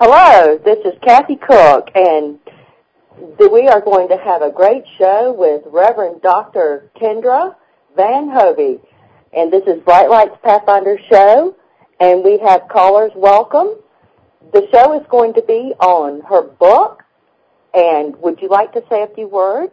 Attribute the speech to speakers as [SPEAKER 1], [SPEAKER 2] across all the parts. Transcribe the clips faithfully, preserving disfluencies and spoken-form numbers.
[SPEAKER 1] Hello, this is Kathy Cook, and we are going to have a great show with Reverend Doctor Kendra Van Hovey. And this is Bright Lights Pathfinder Show, and we have callers welcome. The show is going to be on her book, and would you like to say a few words?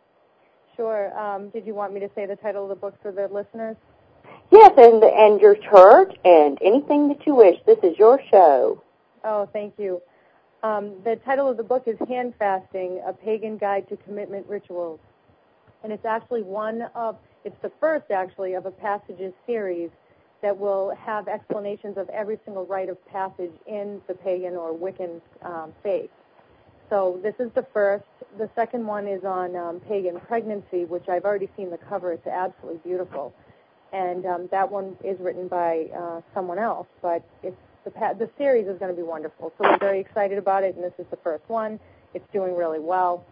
[SPEAKER 2] Sure. Um, did you want me to say the title of the book for the listeners?
[SPEAKER 1] Yes, and, and your church, and anything that you wish. This is your show.
[SPEAKER 2] Oh, thank you. Um, the title of the book is Hand Fasting, A Pagan Guide to Commitment Rituals. And it's actually one of, it's the first actually of a passages series that will have explanations of every single rite of passage in the pagan or Wiccan um, faith. So this is the first. The second one is on um, pagan pregnancy, which I've already seen the cover. It's absolutely beautiful. And um, that one is written by uh, someone else, but it's the, pa- the series is going to be wonderful. So we're very excited about it, and this is the first one. It's doing really well.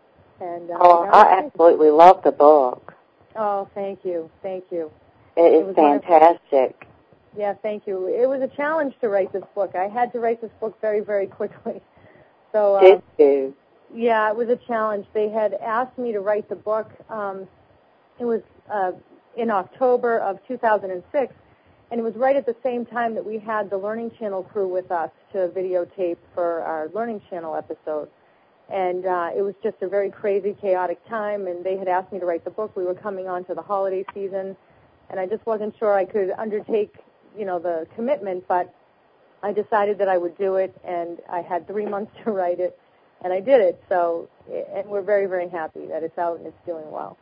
[SPEAKER 2] And uh,
[SPEAKER 1] Oh, I absolutely love the book.
[SPEAKER 2] Oh, thank you. Thank you.
[SPEAKER 1] It is
[SPEAKER 2] it
[SPEAKER 1] fantastic.
[SPEAKER 2] Wonderful. Yeah, thank you. It was a challenge to write this book. I had to write this book very, very quickly. So, uh,
[SPEAKER 1] Did you?
[SPEAKER 2] Yeah, it was a challenge. They had asked me to write the book. Um, it was uh, in October of two thousand six, and it was right at the same time that we had the Learning Channel crew with us to videotape for our Learning Channel episode. And uh, it was just a very crazy, chaotic time, and they had asked me to write the book. We were coming on to the holiday season, and I just wasn't sure I could undertake, you know, the commitment, but I decided that I would do it, and I had three months to write it, and I did it. So, and we're very, very happy that it's out and it's doing well.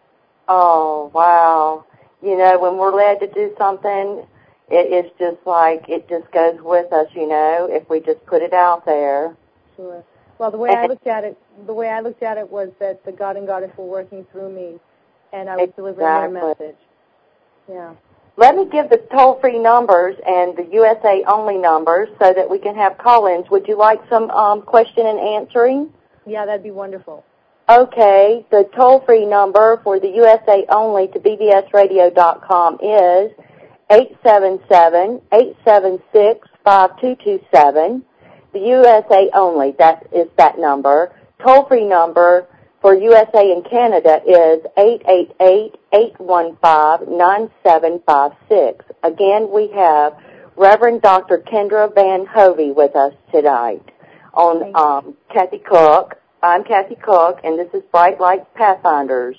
[SPEAKER 1] Oh, wow. You know, when we're led to do something, it is just like, it just goes with us, you know, if we just put it out there.
[SPEAKER 2] Sure. Well, the way I looked at it, the way I looked at it was that the God and Goddess were working through me, and I was
[SPEAKER 1] exactly.
[SPEAKER 2] delivering their message. Yeah.
[SPEAKER 1] Let me give the toll-free numbers and the U S A only numbers so that we can have call-ins. Would you like some um, question and answering?
[SPEAKER 2] Yeah, that'd be wonderful.
[SPEAKER 1] Okay, the toll-free number for the U S A only to B B S radio dot com is eight seven seven, eight seven six, five two two seven. The U S A only, that is that number. Toll-free number for U S A and Canada is eight eight eight, eight one five, nine seven five six. Again, we have Reverend Doctor Kendra Van Hovey with us tonight on um, Kathy Cook. I'm Kathy Cook, and this is Bright Lights Pathfinders.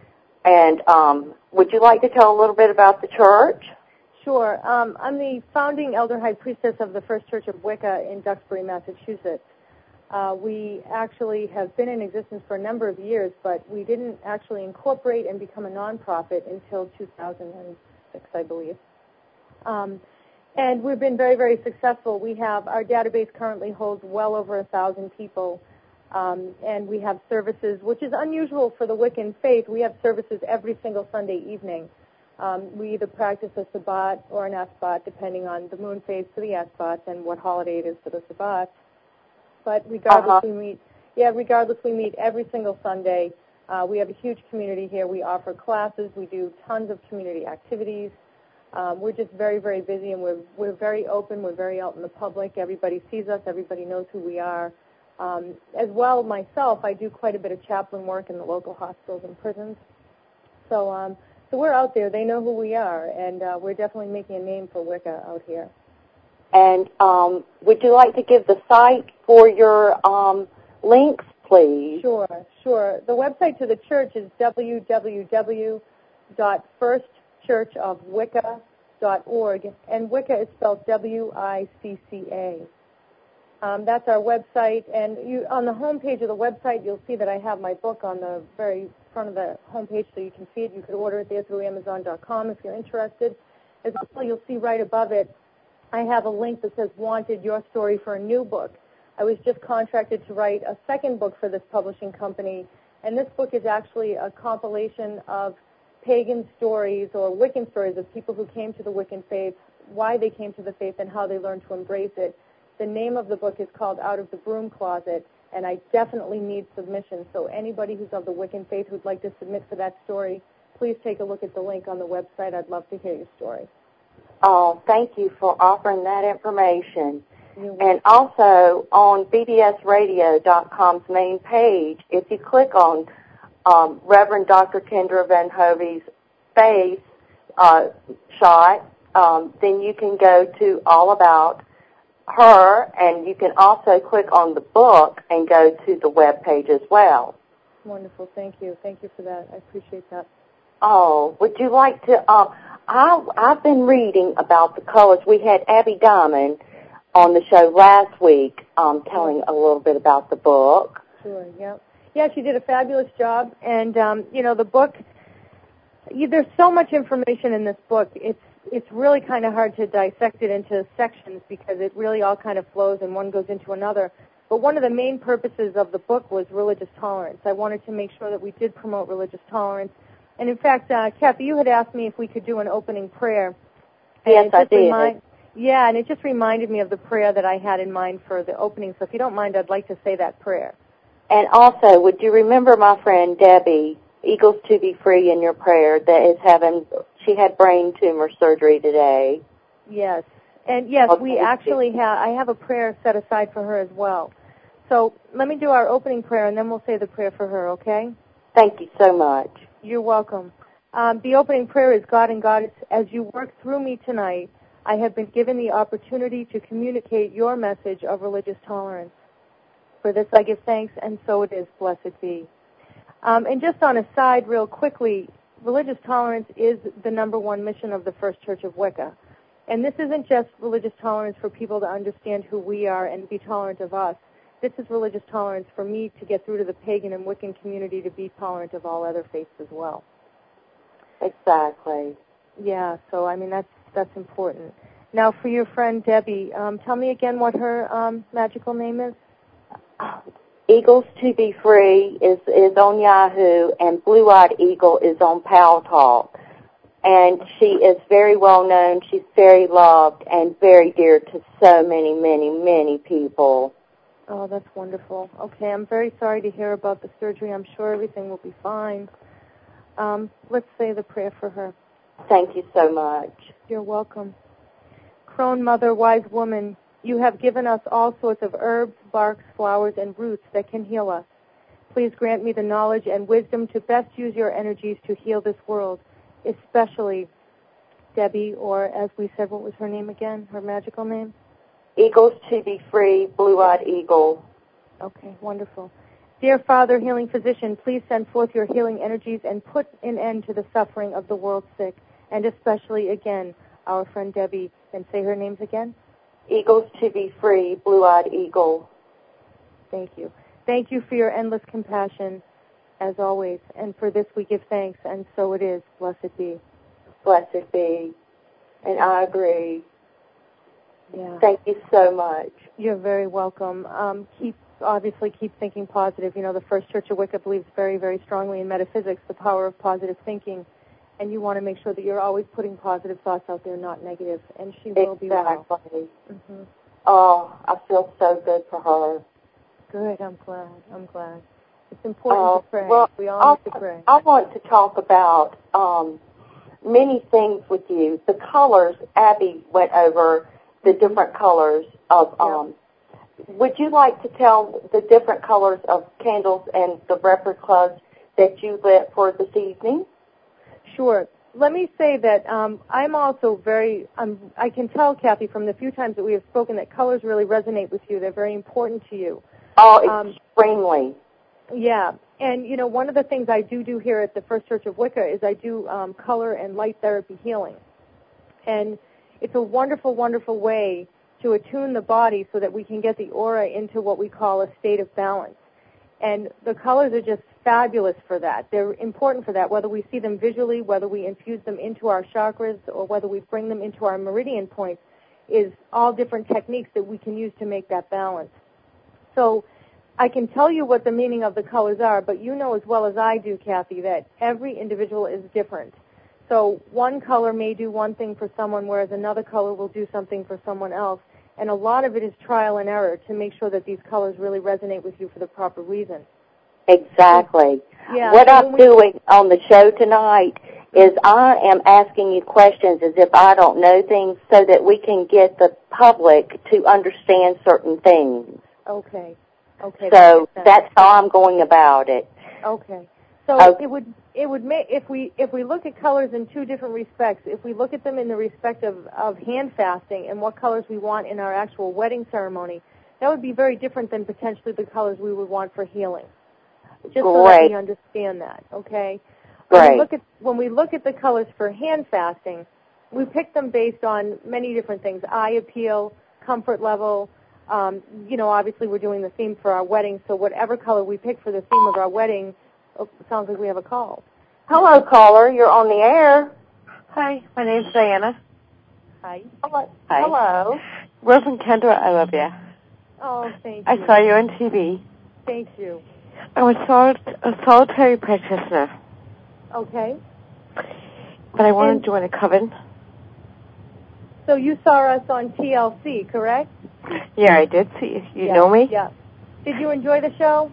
[SPEAKER 1] And um, would you like to tell a little bit about the church?
[SPEAKER 2] Sure. Um, I'm the founding elder high priestess of the First Church of Wicca in Duxbury, Massachusetts. Uh, we actually have been in existence for a number of years, but we didn't actually incorporate and become a nonprofit until two thousand six, I believe. Um, and we've been very, very successful. We have, our database currently holds well over a thousand people. Um, and we have services, which is unusual for the Wiccan faith. We have services every single Sunday evening. Um, we either practice a Sabbat or an Esbat, depending on the moon phase for the Esbats and what holiday it is for the Sabbats. But regardless, uh-huh. we meet. Yeah, regardless, we meet every single Sunday. Uh, we have a huge community here. We offer classes. We do tons of community activities. Um, we're just very, very busy, and we're we're very open. We're very out in the public. Everybody sees us. Everybody knows who we are. Um, as well, myself, I do quite a bit of chaplain work in the local hospitals and prisons. So, um, so we're out there. They know who we are, and uh, we're definitely making a name for Wicca out here.
[SPEAKER 1] And um, would you like to give the site for your um, links, please?
[SPEAKER 2] Sure, sure. The website to the church is w w w dot first church of wicca dot org, and Wicca is spelled W I C C A. Um, that's our website, and you, on the home page of the website, you'll see that I have my book on the very front of the home page, so you can see it. You could order it there through amazon dot com if you're interested. As well, you'll see right above it, I have a link that says Wanted, Your Story for a New Book. I was just contracted to write a second book for this publishing company, and this book is actually a compilation of pagan stories or Wiccan stories of people who came to the Wiccan faith, why they came to the faith, and how they learned to embrace it. The name of the book is called Out of the Broom Closet, and I definitely need submissions. So anybody who's of the Wiccan faith who'd like to submit for that story, please take a look at the link on the website. I'd love to hear your story.
[SPEAKER 1] Oh, thank you for offering that information. And also on B B S radio dot com's main page, if you click on um, Reverend Doctor Kendra Van Hovey's face uh, shot, um, then you can go to all about her, and you can also click on the book and go to the web page as well.
[SPEAKER 2] Wonderful. Thank you. Thank you for that. I appreciate that.
[SPEAKER 1] Oh, would you like to, uh, I, I've been reading about the colors. We had Abby Diamond on the show last week um, telling a little bit about the book.
[SPEAKER 2] Sure, yeah. Yeah, she did a fabulous job, and, um, you know, the book, you, there's so much information in this book. It's it's really kind of hard to dissect it into sections because it really all kind of flows and one goes into another. But one of the main purposes of the book was religious tolerance. I wanted to make sure that we did promote religious tolerance. And, in fact, uh, Kathy, you had asked me if we could do an opening prayer.
[SPEAKER 1] Yes, I did.
[SPEAKER 2] Remind, yeah, and it just reminded me of the prayer that I had in mind for the opening. So if you don't mind, I'd like to say that prayer.
[SPEAKER 1] And also, would you remember my friend Debbie, Eagles to Be Free, in your prayer, that is having, she had brain tumor surgery today?
[SPEAKER 2] Yes. And, yes,
[SPEAKER 1] okay.
[SPEAKER 2] we actually have, I have a prayer set aside for her as well. So let me do our opening prayer, and then we'll say the prayer for her, okay?
[SPEAKER 1] Thank you so much.
[SPEAKER 2] You're welcome. Um, the opening prayer is, God and Goddess, as you work through me tonight, I have been given the opportunity to communicate your message of religious tolerance. For this I give thanks, and so it is, blessed be. Um, and just on a side real quickly, religious tolerance is the number one mission of the First Church of Wicca. And this isn't just religious tolerance for people to understand who we are and be tolerant of us. This is religious tolerance for me to get through to the pagan and Wiccan community to be tolerant of all other faiths as well.
[SPEAKER 1] Exactly.
[SPEAKER 2] Yeah, so, I mean, that's that's important. Now, for your friend Debbie, um, tell me again what her um, magical name is.
[SPEAKER 1] Eagles to Be Free is, is on Yahoo, and Blue Eyed Eagle is on Pal Talk. And she is very well known. She's very loved and very dear to so many, many, many people.
[SPEAKER 2] Oh, that's wonderful. Okay, I'm very sorry to hear about the surgery. I'm sure everything will be fine. Um, let's say the prayer for her.
[SPEAKER 1] Thank you so much.
[SPEAKER 2] You're welcome. Crone Mother, wise woman, you have given us all sorts of herbs, barks, flowers, and roots that can heal us. Please grant me the knowledge and wisdom to best use your energies to heal this world, especially Debbie, or as we said, what was her name again, her magical name?
[SPEAKER 1] Eagles to Be Free, Blue Eyed Eagle.
[SPEAKER 2] Okay, wonderful. Dear Father, healing physician, please send forth your healing energies and put an end to the suffering of the world sick, and especially, again, our friend Debbie. And say her names again.
[SPEAKER 1] Eagles to Be Free, Blue Eyed Eagle.
[SPEAKER 2] Thank you. Thank you for your endless compassion, as always. And for this we give thanks, and so it is. Blessed be.
[SPEAKER 1] Blessed be. And I agree.
[SPEAKER 2] Yeah.
[SPEAKER 1] Thank you so much.
[SPEAKER 2] You're very welcome. Um, keep obviously keep thinking positive. You know, the First Church of Wicca believes very, very strongly in metaphysics, the power of positive thinking, and you want to make sure that you're always putting positive thoughts out there, not negative. And she will
[SPEAKER 1] exactly.
[SPEAKER 2] be well.
[SPEAKER 1] Mm-hmm. Oh, I feel so good for her.
[SPEAKER 2] Good. I'm glad. I'm glad. It's important
[SPEAKER 1] uh,
[SPEAKER 2] to pray.
[SPEAKER 1] Well,
[SPEAKER 2] we all
[SPEAKER 1] I'll,
[SPEAKER 2] need to pray.
[SPEAKER 1] I want to talk about um, many things with you. The colors, Abby went over the different colors of, um, yeah. Would you like to tell the different colors of candles and the replicas that you lit for this evening?
[SPEAKER 2] Sure. Let me say that um, I'm also very, um, I can tell, Kathy, from the few times that we have spoken that colors really resonate with you. They're very important to you.
[SPEAKER 1] Oh, extremely.
[SPEAKER 2] Um, yeah. And, you know, one of the things I do do here at the First Church of Wicca is I do um, color and light therapy healing. And it's a wonderful, wonderful way to attune the body so that we can get the aura into what we call a state of balance. And the colors are just fabulous for that. They're important for that, whether we see them visually, whether we infuse them into our chakras, or whether we bring them into our meridian points, is all different techniques that we can use to make that balance. So I can tell you what the meaning of the colors are, but you know as well as I do, Kathy, that every individual is different. So one color may do one thing for someone, whereas another color will do something for someone else. And a lot of it is trial and error to make sure that these colors really resonate with you for the proper reason.
[SPEAKER 1] Exactly.
[SPEAKER 2] Yeah,
[SPEAKER 1] what
[SPEAKER 2] so
[SPEAKER 1] I'm
[SPEAKER 2] we,
[SPEAKER 1] doing on the show tonight is I am asking you questions as if I don't know things so that we can get the public to understand certain things.
[SPEAKER 2] Okay. Okay.
[SPEAKER 1] So that that's how I'm going about it.
[SPEAKER 2] Okay. So
[SPEAKER 1] okay.
[SPEAKER 2] it would it would make if we if we look at colors in two different respects. If we look at them in the respect of, of hand fasting and what colors we want in our actual wedding ceremony, that would be very different than potentially the colors we would want for healing. Just
[SPEAKER 1] Great.
[SPEAKER 2] so that we understand that, okay? When
[SPEAKER 1] Right.
[SPEAKER 2] we look at when we look at the colors for hand fasting, we pick them based on many different things: eye appeal, comfort level. Um, you know, obviously we're doing the theme for our wedding, so whatever color we pick for the theme of our wedding, oh, it sounds like we have a call.
[SPEAKER 1] Hello, caller. You're on the air.
[SPEAKER 3] Hi, my name's Diana.
[SPEAKER 2] Hi.
[SPEAKER 1] Hello.
[SPEAKER 3] Hi.
[SPEAKER 1] Hello.
[SPEAKER 3] Reverend Kendra, I love you.
[SPEAKER 2] Oh, thank
[SPEAKER 3] I
[SPEAKER 2] you.
[SPEAKER 3] saw you on T V.
[SPEAKER 2] Thank you.
[SPEAKER 3] I'm a, sol- a solitary practitioner,
[SPEAKER 2] Okay.
[SPEAKER 3] but I want
[SPEAKER 2] And
[SPEAKER 3] to join a coven.
[SPEAKER 2] so you saw us on T L C, correct?
[SPEAKER 3] Yeah, I did see you. You
[SPEAKER 2] yeah.
[SPEAKER 3] know me?
[SPEAKER 2] Yeah. Did you enjoy the show?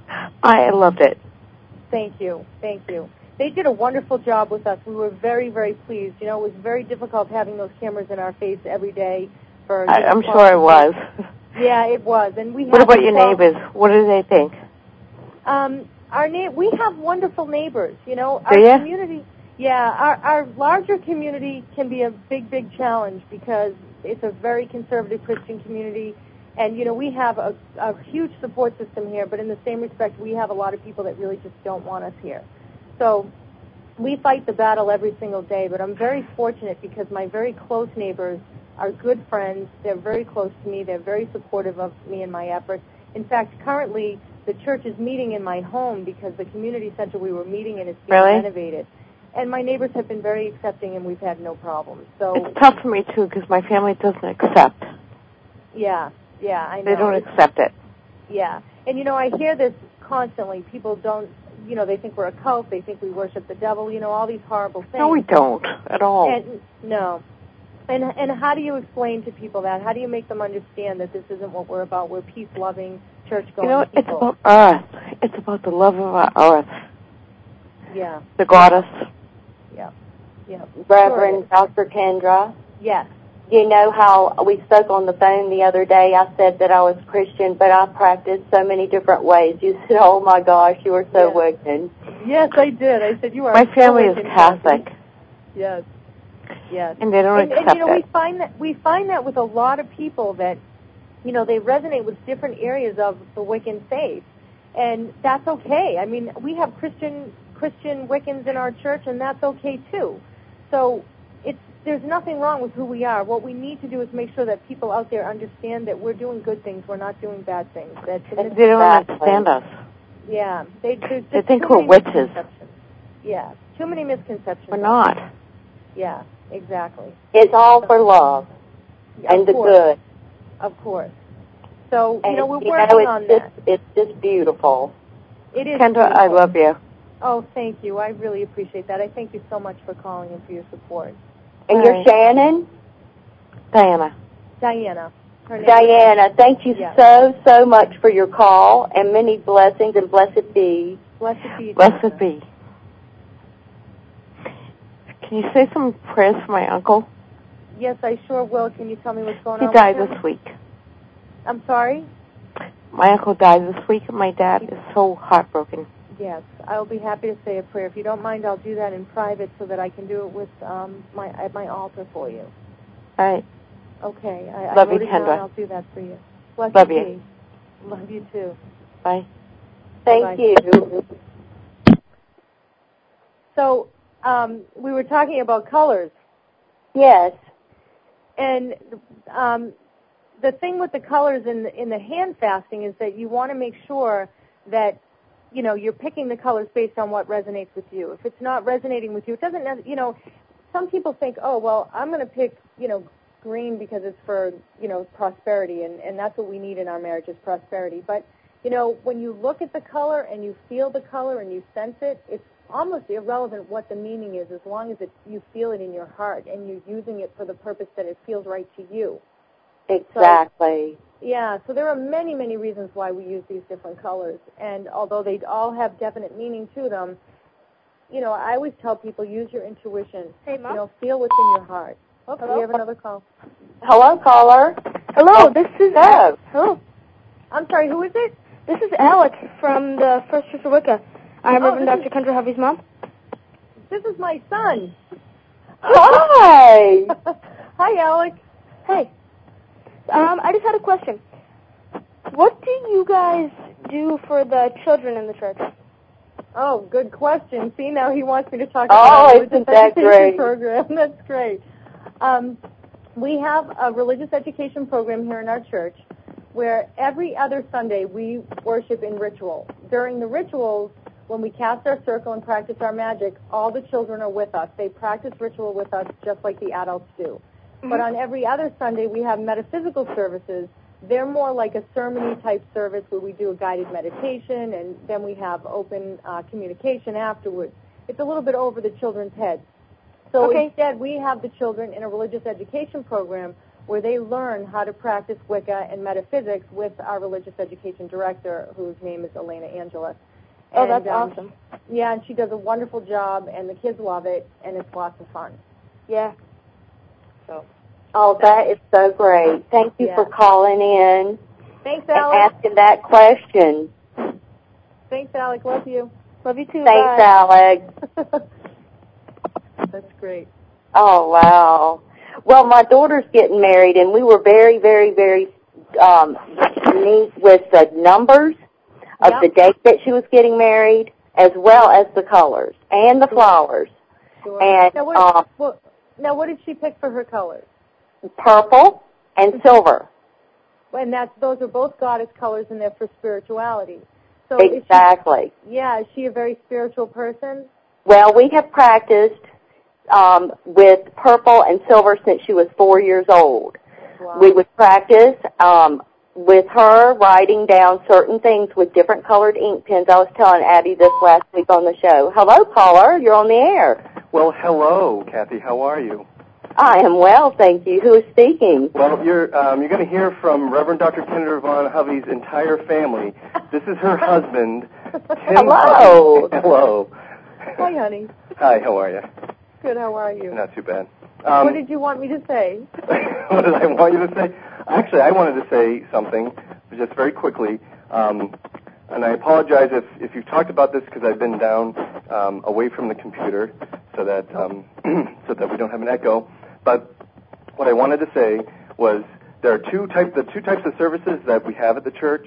[SPEAKER 3] I loved it.
[SPEAKER 2] Thank you. Thank you. They did a wonderful job with us. We were very, very pleased. You know, it was very difficult having those cameras in our face every day. For
[SPEAKER 3] I,
[SPEAKER 2] you know,
[SPEAKER 3] I'm sure it was.
[SPEAKER 2] Yeah, it was. And we.
[SPEAKER 3] What
[SPEAKER 2] had
[SPEAKER 3] about your
[SPEAKER 2] twelve
[SPEAKER 3] neighbors? What do they think?
[SPEAKER 2] Um, our na- we have wonderful neighbors. You know,
[SPEAKER 3] Do
[SPEAKER 2] our
[SPEAKER 3] ya?
[SPEAKER 2] community. Yeah, our our larger community can be a big, big challenge because it's a very conservative Christian community. And, you know, we have a, a huge support system here, but in the same respect, we have a lot of people that really just don't want us here. So we fight the battle every single day, but I'm very fortunate because my very close neighbors are good friends. They're very close to me. They're very supportive of me and my efforts. In fact, currently, the church is meeting in my home because the community center we were meeting in is being
[SPEAKER 3] Really?
[SPEAKER 2] renovated. And my neighbors have been very accepting, and we've had no problems. So
[SPEAKER 3] It's tough for me, too, because my family doesn't accept.
[SPEAKER 2] Yeah, yeah, I know.
[SPEAKER 3] They don't
[SPEAKER 2] It's,
[SPEAKER 3] accept it.
[SPEAKER 2] Yeah. And, you know, I hear this constantly. People don't, you know, they think we're a cult. They think we worship the devil, you know, all these horrible things.
[SPEAKER 3] No, we don't at all.
[SPEAKER 2] And, no. And and how do you explain to people that? How do you make them understand that this isn't what we're about? We're peace-loving, church-going
[SPEAKER 3] You know,
[SPEAKER 2] people.
[SPEAKER 3] it's about earth. It's about the love of our earth.
[SPEAKER 2] Yeah.
[SPEAKER 3] The goddess.
[SPEAKER 2] Yeah. Yeah.
[SPEAKER 1] Reverend
[SPEAKER 2] Sure.
[SPEAKER 1] Doctor Kendra.
[SPEAKER 2] Yes.
[SPEAKER 1] You know how we spoke on the phone the other day? I said that I was Christian, but I practiced so many different ways. You said, oh, my gosh, you were so
[SPEAKER 2] Yes.
[SPEAKER 1] wicked.
[SPEAKER 2] Yes, I did. I said, you are
[SPEAKER 3] My family
[SPEAKER 2] so
[SPEAKER 3] is
[SPEAKER 2] wicked,
[SPEAKER 3] Catholic.
[SPEAKER 2] Kathy. Yes. Yes.
[SPEAKER 3] And they don't
[SPEAKER 2] and,
[SPEAKER 3] accept
[SPEAKER 2] and, you know,
[SPEAKER 3] it.
[SPEAKER 2] we find that we find that with a lot of people that, you know, they resonate with different areas of the Wiccan faith, and that's okay. I mean, we have Christian Christian Wiccans in our church, and that's okay too. So it's there's nothing wrong with who we are. What we need to do is make sure that people out there understand that we're doing good things. We're not doing bad things. That
[SPEAKER 3] They don't understand us.
[SPEAKER 2] Yeah, they there's
[SPEAKER 3] They
[SPEAKER 2] just
[SPEAKER 3] think
[SPEAKER 2] too
[SPEAKER 3] we're
[SPEAKER 2] many
[SPEAKER 3] witches.
[SPEAKER 2] misconceptions. Yeah, too many misconceptions.
[SPEAKER 3] We're not.
[SPEAKER 2] Yeah, exactly.
[SPEAKER 1] It's all for love
[SPEAKER 2] Of
[SPEAKER 1] and the
[SPEAKER 2] course.
[SPEAKER 1] good.
[SPEAKER 2] Of course. So,
[SPEAKER 1] And,
[SPEAKER 2] you know, we're
[SPEAKER 1] you
[SPEAKER 2] working
[SPEAKER 1] know, it's
[SPEAKER 2] on
[SPEAKER 1] just,
[SPEAKER 2] that.
[SPEAKER 1] It's just beautiful.
[SPEAKER 2] It is
[SPEAKER 3] Kendra,
[SPEAKER 2] beautiful.
[SPEAKER 3] I love you.
[SPEAKER 2] Oh, thank you. I really appreciate that. I thank you so much for calling and for your support.
[SPEAKER 1] And
[SPEAKER 3] All
[SPEAKER 1] you're
[SPEAKER 3] right.
[SPEAKER 1] Shannon?
[SPEAKER 3] Diana.
[SPEAKER 2] Diana. Her name
[SPEAKER 1] Diana,
[SPEAKER 2] is,
[SPEAKER 1] thank you
[SPEAKER 2] yes.
[SPEAKER 1] so, so much for your call, and many blessings, and blessed be.
[SPEAKER 2] Blessed be.
[SPEAKER 3] Blessed
[SPEAKER 2] Diana.
[SPEAKER 3] be. Can you say some prayers for my uncle?
[SPEAKER 2] Yes, I sure will. Can you tell me what's going
[SPEAKER 3] He
[SPEAKER 2] on
[SPEAKER 3] died
[SPEAKER 2] with him?
[SPEAKER 3] this week.
[SPEAKER 2] I'm sorry?
[SPEAKER 3] My uncle died this week, and my dad is so heartbroken.
[SPEAKER 2] Yes, I'll be happy to say a prayer. If you don't mind, I'll do that in private so that I can do it with um, my at my altar for you.
[SPEAKER 3] All right.
[SPEAKER 2] Okay. I,
[SPEAKER 3] Love
[SPEAKER 2] I
[SPEAKER 3] you,
[SPEAKER 2] wrote it down.
[SPEAKER 3] Kendra.
[SPEAKER 2] I'll do that for you. Bless
[SPEAKER 3] Love
[SPEAKER 2] you.
[SPEAKER 3] you.
[SPEAKER 2] Be. Love you too.
[SPEAKER 3] Bye.
[SPEAKER 1] Thank
[SPEAKER 2] Bye-bye.
[SPEAKER 1] you.
[SPEAKER 2] So um, we were talking about colors,
[SPEAKER 1] Yes.
[SPEAKER 2] and um, the thing with the colors in the, in the hand fasting is that you want to make sure that you know you're picking the colors based on what resonates with you. If it's not resonating with you, it doesn't. You know, some people think, oh well, I'm going to pick you know green because it's for you know prosperity, and and that's what we need in our marriage is prosperity. But you know, when you look at the color and you feel the color and you sense it, it's almost irrelevant what the meaning is as long as it, you feel it in your heart and you're using it for the purpose that it feels right to you.
[SPEAKER 1] Exactly.
[SPEAKER 2] So, yeah, so there are many, many reasons why we use these different colors. And although they all have definite meaning to them, you know, I always tell people, use your intuition.
[SPEAKER 4] Hey, Mom.
[SPEAKER 2] You know, feel what's in your heart. Oh,
[SPEAKER 4] Hello?
[SPEAKER 2] we have another call.
[SPEAKER 1] Hello, caller.
[SPEAKER 4] Hello, this is...
[SPEAKER 1] Hello.
[SPEAKER 4] Hello.
[SPEAKER 2] I'm sorry, who is it?
[SPEAKER 4] This is Alex from the First Church of Wicca. I'm
[SPEAKER 2] Oh,
[SPEAKER 4] Reverend
[SPEAKER 2] this
[SPEAKER 4] Doctor Kendra Hovey's mom.
[SPEAKER 2] This is my son.
[SPEAKER 1] Hi.
[SPEAKER 2] Hi, Alex.
[SPEAKER 4] Hey. Um, I just had a question. What do you guys do for the children in the church?
[SPEAKER 2] Oh, good question. See, now he wants me to talk
[SPEAKER 1] Oh,
[SPEAKER 2] about
[SPEAKER 1] isn't
[SPEAKER 2] religious
[SPEAKER 1] that
[SPEAKER 2] education
[SPEAKER 1] great?
[SPEAKER 2] program. That's great. Um, we have a religious education program here in our church where every other Sunday we worship in ritual. During the rituals, when we cast our circle and practice our magic, all the children are with us. They practice ritual with us just like the adults do. Mm-hmm. But on every other Sunday, we have metaphysical services. They're more like a sermon-y type service where we do a guided meditation, and then we have open uh, communication afterwards. It's a little bit over the children's heads. So
[SPEAKER 4] okay.
[SPEAKER 2] Instead, we have the children in a religious education program where they learn how to practice Wicca and metaphysics with our religious education director, whose name is Elena Angeles.
[SPEAKER 4] Oh,
[SPEAKER 2] and,
[SPEAKER 4] that's
[SPEAKER 2] um,
[SPEAKER 4] awesome.
[SPEAKER 2] Yeah, and she does a wonderful job, and the kids love it, and it's lots of fun.
[SPEAKER 4] Yeah.
[SPEAKER 2] So.
[SPEAKER 1] Oh, that is so great. Thank you
[SPEAKER 2] yeah.
[SPEAKER 1] for calling in.
[SPEAKER 2] Thanks,
[SPEAKER 1] and
[SPEAKER 2] Alex.
[SPEAKER 1] asking that question.
[SPEAKER 2] Thanks, Alex. Love you.
[SPEAKER 4] Love you too.
[SPEAKER 1] Thanks,
[SPEAKER 4] Bye.
[SPEAKER 1] Alex.
[SPEAKER 2] That's great.
[SPEAKER 1] Oh, wow. Well, my daughter's getting married, and we were very, very, very um, neat with the numbers of
[SPEAKER 2] yep.
[SPEAKER 1] the date that she was getting married, as well as the colors and the
[SPEAKER 2] sure.
[SPEAKER 1] flowers.
[SPEAKER 2] Sure.
[SPEAKER 1] And
[SPEAKER 2] now, what,
[SPEAKER 1] um,
[SPEAKER 2] well, now, what did she pick for her colors?
[SPEAKER 1] Purple and silver.
[SPEAKER 2] And that's those are both goddess colors, and they're for spirituality. So
[SPEAKER 1] Exactly.
[SPEAKER 2] Is she, yeah, is she a very spiritual person?
[SPEAKER 1] Well, we have practiced um, with purple and silver since she was four years old.
[SPEAKER 2] Wow.
[SPEAKER 1] We would practice um, with her writing down certain things with different colored ink pens. I was telling Addie this last week on the show. Hello, caller. You're on the air.
[SPEAKER 5] Well, hello, Kathy. How are you?
[SPEAKER 1] I am well, thank you. Who is speaking?
[SPEAKER 5] Well, you're um, you're going to hear from Reverend Doctor Kendra Von Hovey's entire family. This is her husband, Tim
[SPEAKER 1] Hello.
[SPEAKER 5] Hovey. Hello.
[SPEAKER 2] Hi, honey.
[SPEAKER 5] Hi, how are you?
[SPEAKER 2] Good, how are you?
[SPEAKER 5] Not too bad. Um,
[SPEAKER 2] what did you want me to say?
[SPEAKER 5] What did I want you to say? Actually, I wanted to say something just very quickly. Um, and I apologize if, if you've talked about this because I've been down um, away from the computer so that um, so that we don't have an echo. But what I wanted to say was there are two types the two types of services that we have at the church.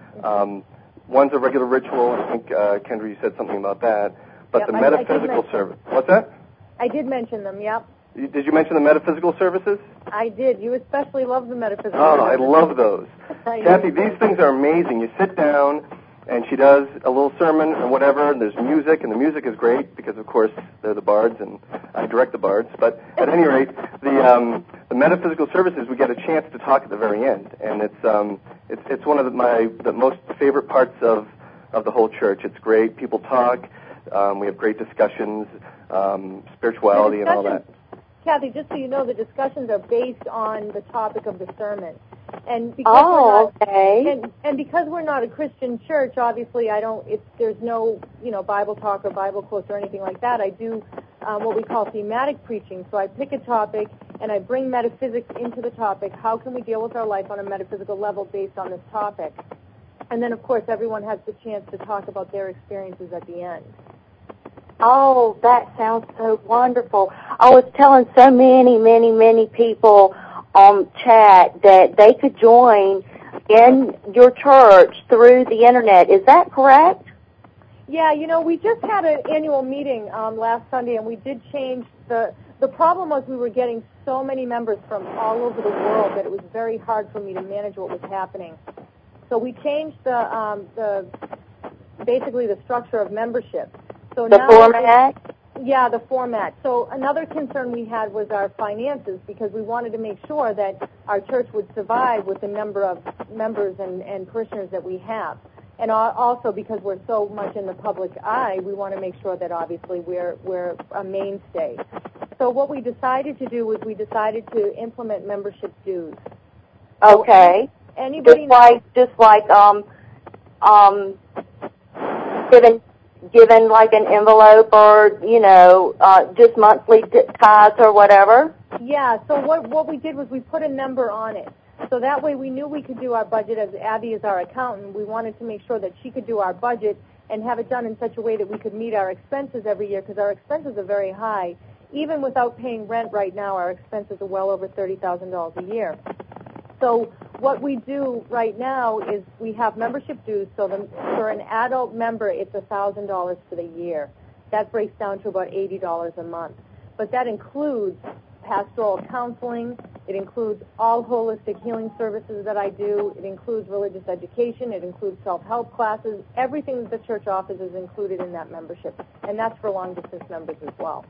[SPEAKER 5] Um, one's a regular ritual. I think uh, Kendra, you said something about that. But
[SPEAKER 2] yep,
[SPEAKER 5] the
[SPEAKER 2] I,
[SPEAKER 5] metaphysical
[SPEAKER 2] I
[SPEAKER 5] service. What's that?
[SPEAKER 2] I did mention them. Yep.
[SPEAKER 5] You, did you mention the metaphysical services?
[SPEAKER 2] I did. You especially love the metaphysical.
[SPEAKER 5] Oh,
[SPEAKER 2] services.
[SPEAKER 5] I love those.
[SPEAKER 2] I
[SPEAKER 5] Kathy,
[SPEAKER 2] know.
[SPEAKER 5] these things are amazing. You sit down, and she does a little sermon or whatever, and there's music, and the music is great because, of course, they're the bards, and I direct the bards. But at any rate, the um, the metaphysical services, we get a chance to talk at the very end, and it's um, it's it's one of the, my the most favorite parts of of the whole church. It's great. People talk. Um, we have great discussions, um, spirituality, and all that.
[SPEAKER 2] Kathy, just so you know, the discussions are based on the topic of the sermon. And because
[SPEAKER 1] oh,
[SPEAKER 2] we're not,
[SPEAKER 1] okay.
[SPEAKER 2] And, and because we're not a Christian church, obviously, I don't. If there's no, you know, Bible talk or Bible quotes or anything like that, I do um, what we call thematic preaching. So I pick a topic and I bring metaphysics into the topic. How can we deal with our life on a metaphysical level based on this topic? And then, of course, everyone has the chance to talk about their experiences at the end.
[SPEAKER 1] Oh, that sounds so wonderful. I was telling so many, many, many people on chat that they could join in your church through the Internet. Is that correct?
[SPEAKER 2] Yeah, you know, we just had an annual meeting um, last Sunday, and we did change the... The problem was we were getting so many members from all over the world that it was very hard for me to manage what was happening. So we changed the, um, the basically the structure of membership. So
[SPEAKER 1] the
[SPEAKER 2] now
[SPEAKER 1] format?
[SPEAKER 2] Yeah, the format. So another concern we had was our finances because we wanted to make sure that our church would survive with the number of members and, and parishioners that we have. And also because we're so much in the public eye, we want to make sure that obviously we're, we're a mainstay. So what we decided to do was we decided to implement membership dues.
[SPEAKER 1] Okay.
[SPEAKER 2] So anybody
[SPEAKER 1] just like, just like um, um, giving given like an envelope or, you know, uh, just monthly tithes or whatever?
[SPEAKER 2] Yeah, so what, what we did was we put a number on it. So that way we knew we could do our budget. As Abby is our accountant, we wanted to make sure that she could do our budget and have it done in such a way that we could meet our expenses every year, because our expenses are very high. Even without paying rent right now, our expenses are well over thirty thousand dollars a year. So what we do right now is we have membership dues. So the, for an adult member, it's one thousand dollars for the year. That breaks down to about eighty dollars a month. But that includes pastoral counseling. It includes all holistic healing services that I do. It includes religious education. It includes self-help classes. Everything that the church offers is included in that membership, and that's for long-distance members as well.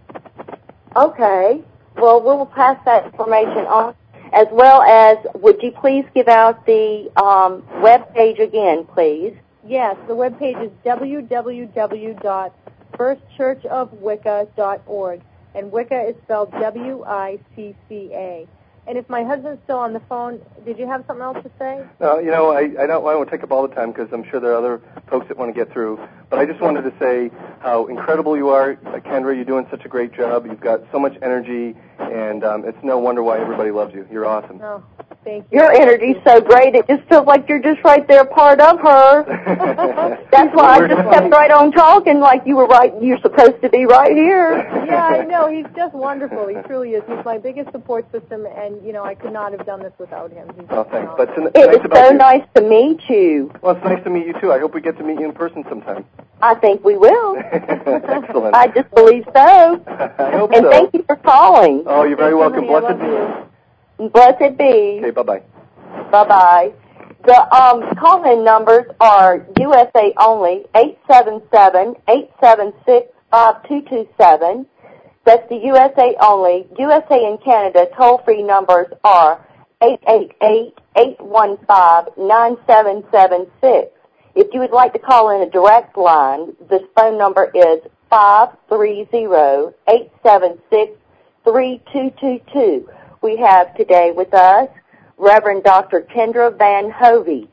[SPEAKER 1] Okay. Well, we'll pass that information on, as well as would you please give out the um, web page again, please?
[SPEAKER 2] Yes, the web page is w w w dot first church of wicca dot org. And Wicca is spelled W I C C A. And if my husband's still on the phone, did you have something else to say?
[SPEAKER 5] No, you know, I, I don't I won't take up all the time because I'm sure there are other folks that want to get through. But I just wanted to say how incredible you are, Kendra. You're doing such a great job. You've got so much energy, and um, it's no wonder why everybody loves you. You're awesome.
[SPEAKER 2] Oh, thank you.
[SPEAKER 1] Your energy's so great, it just feels like you're just right there, part of her. That's why I just kept right on talking like you were right. You're supposed to be right here.
[SPEAKER 2] Yeah, I know. He's just wonderful. He truly is. He's my biggest support system, and, you know, I could not have done this without him. He's
[SPEAKER 5] oh, thanks. But it's,
[SPEAKER 1] it
[SPEAKER 5] nice
[SPEAKER 1] was
[SPEAKER 5] about
[SPEAKER 1] so
[SPEAKER 5] you.
[SPEAKER 1] nice to meet you.
[SPEAKER 5] Well, it's nice to meet you, too. I hope we get to meet you in person sometime.
[SPEAKER 1] I think we will.
[SPEAKER 5] Excellent.
[SPEAKER 1] I just believe so.
[SPEAKER 5] I hope
[SPEAKER 1] and
[SPEAKER 5] so.
[SPEAKER 1] thank you for calling.
[SPEAKER 5] Oh, you're very welcome.
[SPEAKER 2] Honey,
[SPEAKER 5] Blessed
[SPEAKER 2] be.
[SPEAKER 1] Blessed be.
[SPEAKER 5] Okay, bye-bye.
[SPEAKER 1] Bye-bye. The um, call-in numbers are U S A only, eight seven seven, eight seven six, five two two seven. That's the U S A only. U S A and Canada toll-free numbers are eight eight eight, eight one five, nine seven seven six. If you would like to call in a direct line, this phone number is five three zero, eight seven six, three two two two. We have today with us Reverend Doctor Kendra Van Hovey.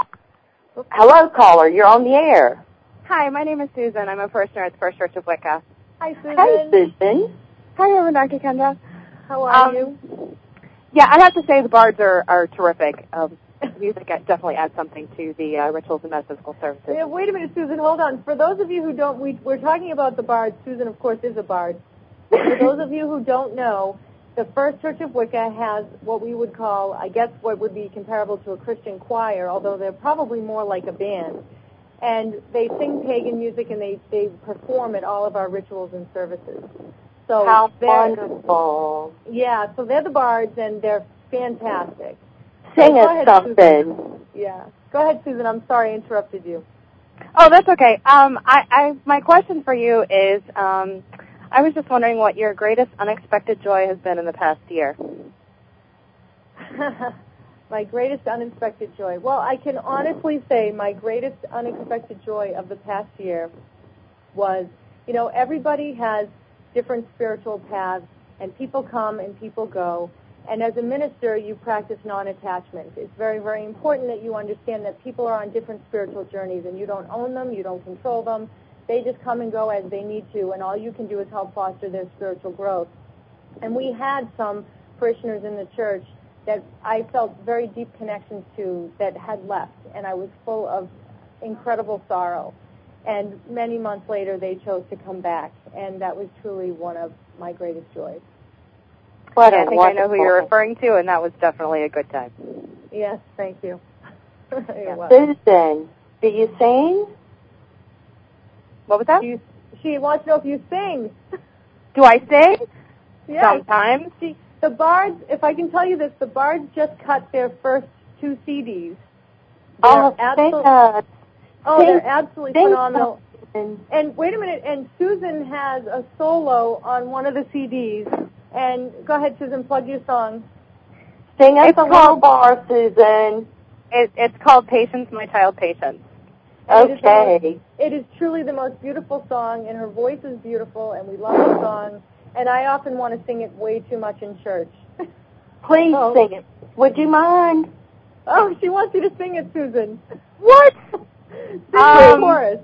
[SPEAKER 1] Hello, caller. You're on the air.
[SPEAKER 3] Hi, my name is Susan. I'm a parishioner at the First Church of Wicca.
[SPEAKER 2] Hi, Susan.
[SPEAKER 1] Hi, Susan.
[SPEAKER 3] Hi, Reverend Doctor Kendra.
[SPEAKER 2] How are
[SPEAKER 3] um,
[SPEAKER 2] you?
[SPEAKER 3] Yeah, I'd have to say the bards are, are terrific. Um, music definitely adds something to the uh, rituals and metaphysical services.
[SPEAKER 2] Yeah, wait a minute, Susan. Hold on. For those of you who don't, we, we're talking about the bards. Susan, of course, is a bard. For those of you who don't know, the First Church of Wicca has what we would call, I guess, what would be comparable to a Christian choir, although they're probably more like a band. And they sing pagan music, and they, they perform at all of our rituals and services. So
[SPEAKER 1] How
[SPEAKER 2] they're-
[SPEAKER 1] wonderful.
[SPEAKER 2] Yeah, so they're the bards, and they're fantastic.
[SPEAKER 1] Sing
[SPEAKER 2] Go
[SPEAKER 1] us
[SPEAKER 2] ahead,
[SPEAKER 1] something.
[SPEAKER 2] Susan. Yeah. Go ahead, Susan. I'm sorry I interrupted you.
[SPEAKER 3] Oh, that's okay. Um, I, I, my question for you is, um, I was just wondering what your greatest unexpected joy has been in the past year.
[SPEAKER 2] My greatest unexpected joy. Well, I can honestly say my greatest unexpected joy of the past year was, you know, everybody has different spiritual paths, and people come and people go. And as a minister, you practice non-attachment. It's very, very important that you understand that people are on different spiritual journeys, and you don't own them, you don't control them. They just come and go as they need to, and all you can do is help foster their spiritual growth. And we had some parishioners in the church that I felt very deep connections to that had left, and I was full of incredible sorrow. And many months later, they chose to come back, and that was truly one of my greatest joys.
[SPEAKER 1] What
[SPEAKER 3] yeah,
[SPEAKER 1] a
[SPEAKER 3] I think I know who
[SPEAKER 1] wonderful-
[SPEAKER 3] you're referring to, and that was definitely a good time.
[SPEAKER 2] Yes, thank you. It was.
[SPEAKER 1] Susan, do you sing?
[SPEAKER 3] What was that?
[SPEAKER 2] You, she wants to know if you sing.
[SPEAKER 3] Do I sing?
[SPEAKER 2] Yes.
[SPEAKER 3] Sometimes.
[SPEAKER 2] See, the Bards, if I can tell you this, the Bards just cut their first two C Ds. They're
[SPEAKER 1] Oh,
[SPEAKER 2] absolute-
[SPEAKER 1] sing us.
[SPEAKER 2] oh,
[SPEAKER 1] sing-
[SPEAKER 2] they're absolutely
[SPEAKER 1] sing
[SPEAKER 2] phenomenal.
[SPEAKER 1] something.
[SPEAKER 2] And wait a minute, and Susan has a solo on one of the C Ds. And go ahead, Susan, plug your song.
[SPEAKER 1] Sing us
[SPEAKER 3] It's
[SPEAKER 1] a little
[SPEAKER 3] called-
[SPEAKER 1] bar, Susan.
[SPEAKER 3] It, it's called Patience, My Child, Patience.
[SPEAKER 2] And It is, the
[SPEAKER 1] Okay.
[SPEAKER 2] most, it is truly the most beautiful song, and her voice is beautiful, and we love the song. And I often want to sing it way too much in church.
[SPEAKER 1] Please
[SPEAKER 2] Oh.
[SPEAKER 1] sing it. Would you mind?
[SPEAKER 2] Oh, she wants you to sing it, Susan.
[SPEAKER 3] What?
[SPEAKER 2] Sing
[SPEAKER 3] Um,
[SPEAKER 2] the chorus.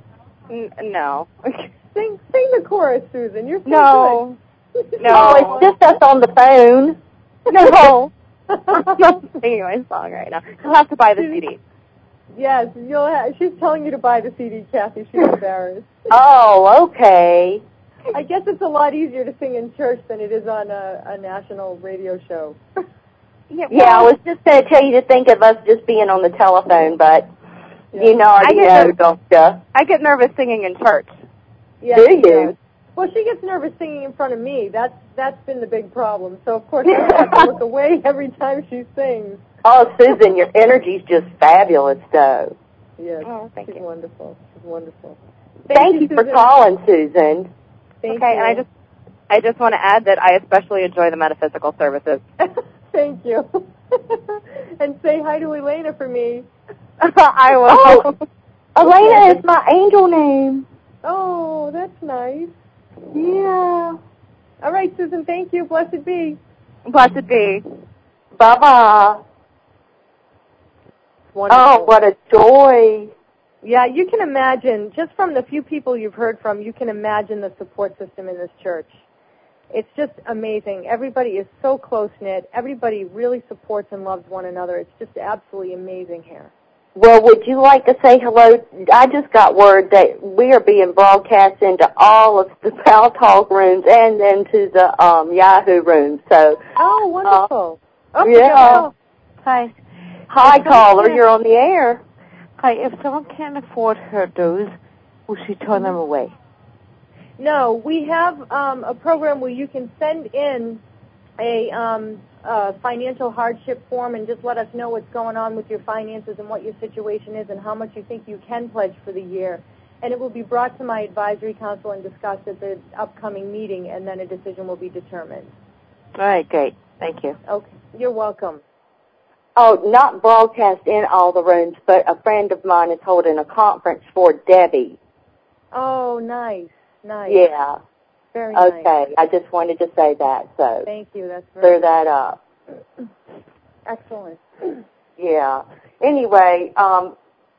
[SPEAKER 3] N- no.
[SPEAKER 2] Sing, sing the chorus, Susan. You're so
[SPEAKER 3] No.
[SPEAKER 2] good.
[SPEAKER 3] No.
[SPEAKER 1] Oh, it's just us on the phone.
[SPEAKER 3] No. I'm not singing my song right now. You'll have to buy the C D.
[SPEAKER 2] Yes, you'll have, she's telling you to buy the C D, Kathy. She's embarrassed.
[SPEAKER 1] Oh, okay.
[SPEAKER 2] I guess it's a lot easier to sing in church than it is on a, a national radio show.
[SPEAKER 3] Yeah, well,
[SPEAKER 1] Yeah, I was just going to tell you to think of us just being on the telephone, but
[SPEAKER 2] Yeah.
[SPEAKER 1] you know, already
[SPEAKER 3] I get
[SPEAKER 1] know,
[SPEAKER 3] nervous.
[SPEAKER 1] don't you?
[SPEAKER 3] I get nervous singing in church.
[SPEAKER 2] Yes,
[SPEAKER 1] Do
[SPEAKER 2] she
[SPEAKER 1] you?
[SPEAKER 2] does. Well, she gets nervous singing in front of me. That's that's been the big problem. So of course I have to look away every time she sings.
[SPEAKER 1] Oh, Susan, your energy's just fabulous, though.
[SPEAKER 2] Yes,
[SPEAKER 3] Oh, thank
[SPEAKER 2] she's
[SPEAKER 3] you.
[SPEAKER 2] wonderful. She's wonderful.
[SPEAKER 1] Thank, you, for
[SPEAKER 2] Susan.
[SPEAKER 1] calling, Susan.
[SPEAKER 2] Thank
[SPEAKER 3] Okay,
[SPEAKER 2] you.
[SPEAKER 3] and I just I just want to add that I especially enjoy the metaphysical services.
[SPEAKER 2] Thank you. And say hi to Elena for me.
[SPEAKER 3] I will.
[SPEAKER 1] Oh, Elena is my angel name.
[SPEAKER 2] Oh, that's nice.
[SPEAKER 1] Yeah.
[SPEAKER 2] All right, Susan, thank you. Blessed be.
[SPEAKER 3] Blessed be.
[SPEAKER 1] Bye-bye.
[SPEAKER 2] Wonderful.
[SPEAKER 1] Oh, what a joy.
[SPEAKER 2] Yeah, you can imagine, just from the few people you've heard from, you can imagine the support system in this church. It's just amazing. Everybody is so close-knit. Everybody really supports and loves one another. It's just absolutely amazing here.
[SPEAKER 1] Well, would you like to say hello? I just got word that we are being broadcast into all of the Pal Talk rooms and into the um, Yahoo rooms. So,
[SPEAKER 2] Oh, wonderful.
[SPEAKER 1] Uh,
[SPEAKER 2] oh,
[SPEAKER 1] yeah.
[SPEAKER 6] Hi.
[SPEAKER 1] Hi,
[SPEAKER 6] If
[SPEAKER 1] caller.
[SPEAKER 6] someone
[SPEAKER 1] You're on the air.
[SPEAKER 6] Hi. If someone can't afford her dues, will she turn them away?
[SPEAKER 2] No, we have um, a program where you can send in a, um, a financial hardship form and just let us know what's going on with your finances and what your situation is and how much you think you can pledge for the year. And it will be brought to my advisory council and discussed at the upcoming meeting, and then a decision will be determined.
[SPEAKER 6] All right, great. Thank you.
[SPEAKER 2] Okay, you're welcome.
[SPEAKER 1] Oh, not broadcast in all the rooms, but a friend of mine is holding a conference for Debbie.
[SPEAKER 2] Oh, nice, nice.
[SPEAKER 1] Yeah.
[SPEAKER 2] Very nice.
[SPEAKER 1] Okay. I just wanted to say that, so
[SPEAKER 2] Thank you. That's very
[SPEAKER 1] clear that up.
[SPEAKER 2] excellent.
[SPEAKER 1] Yeah. Anyway, um,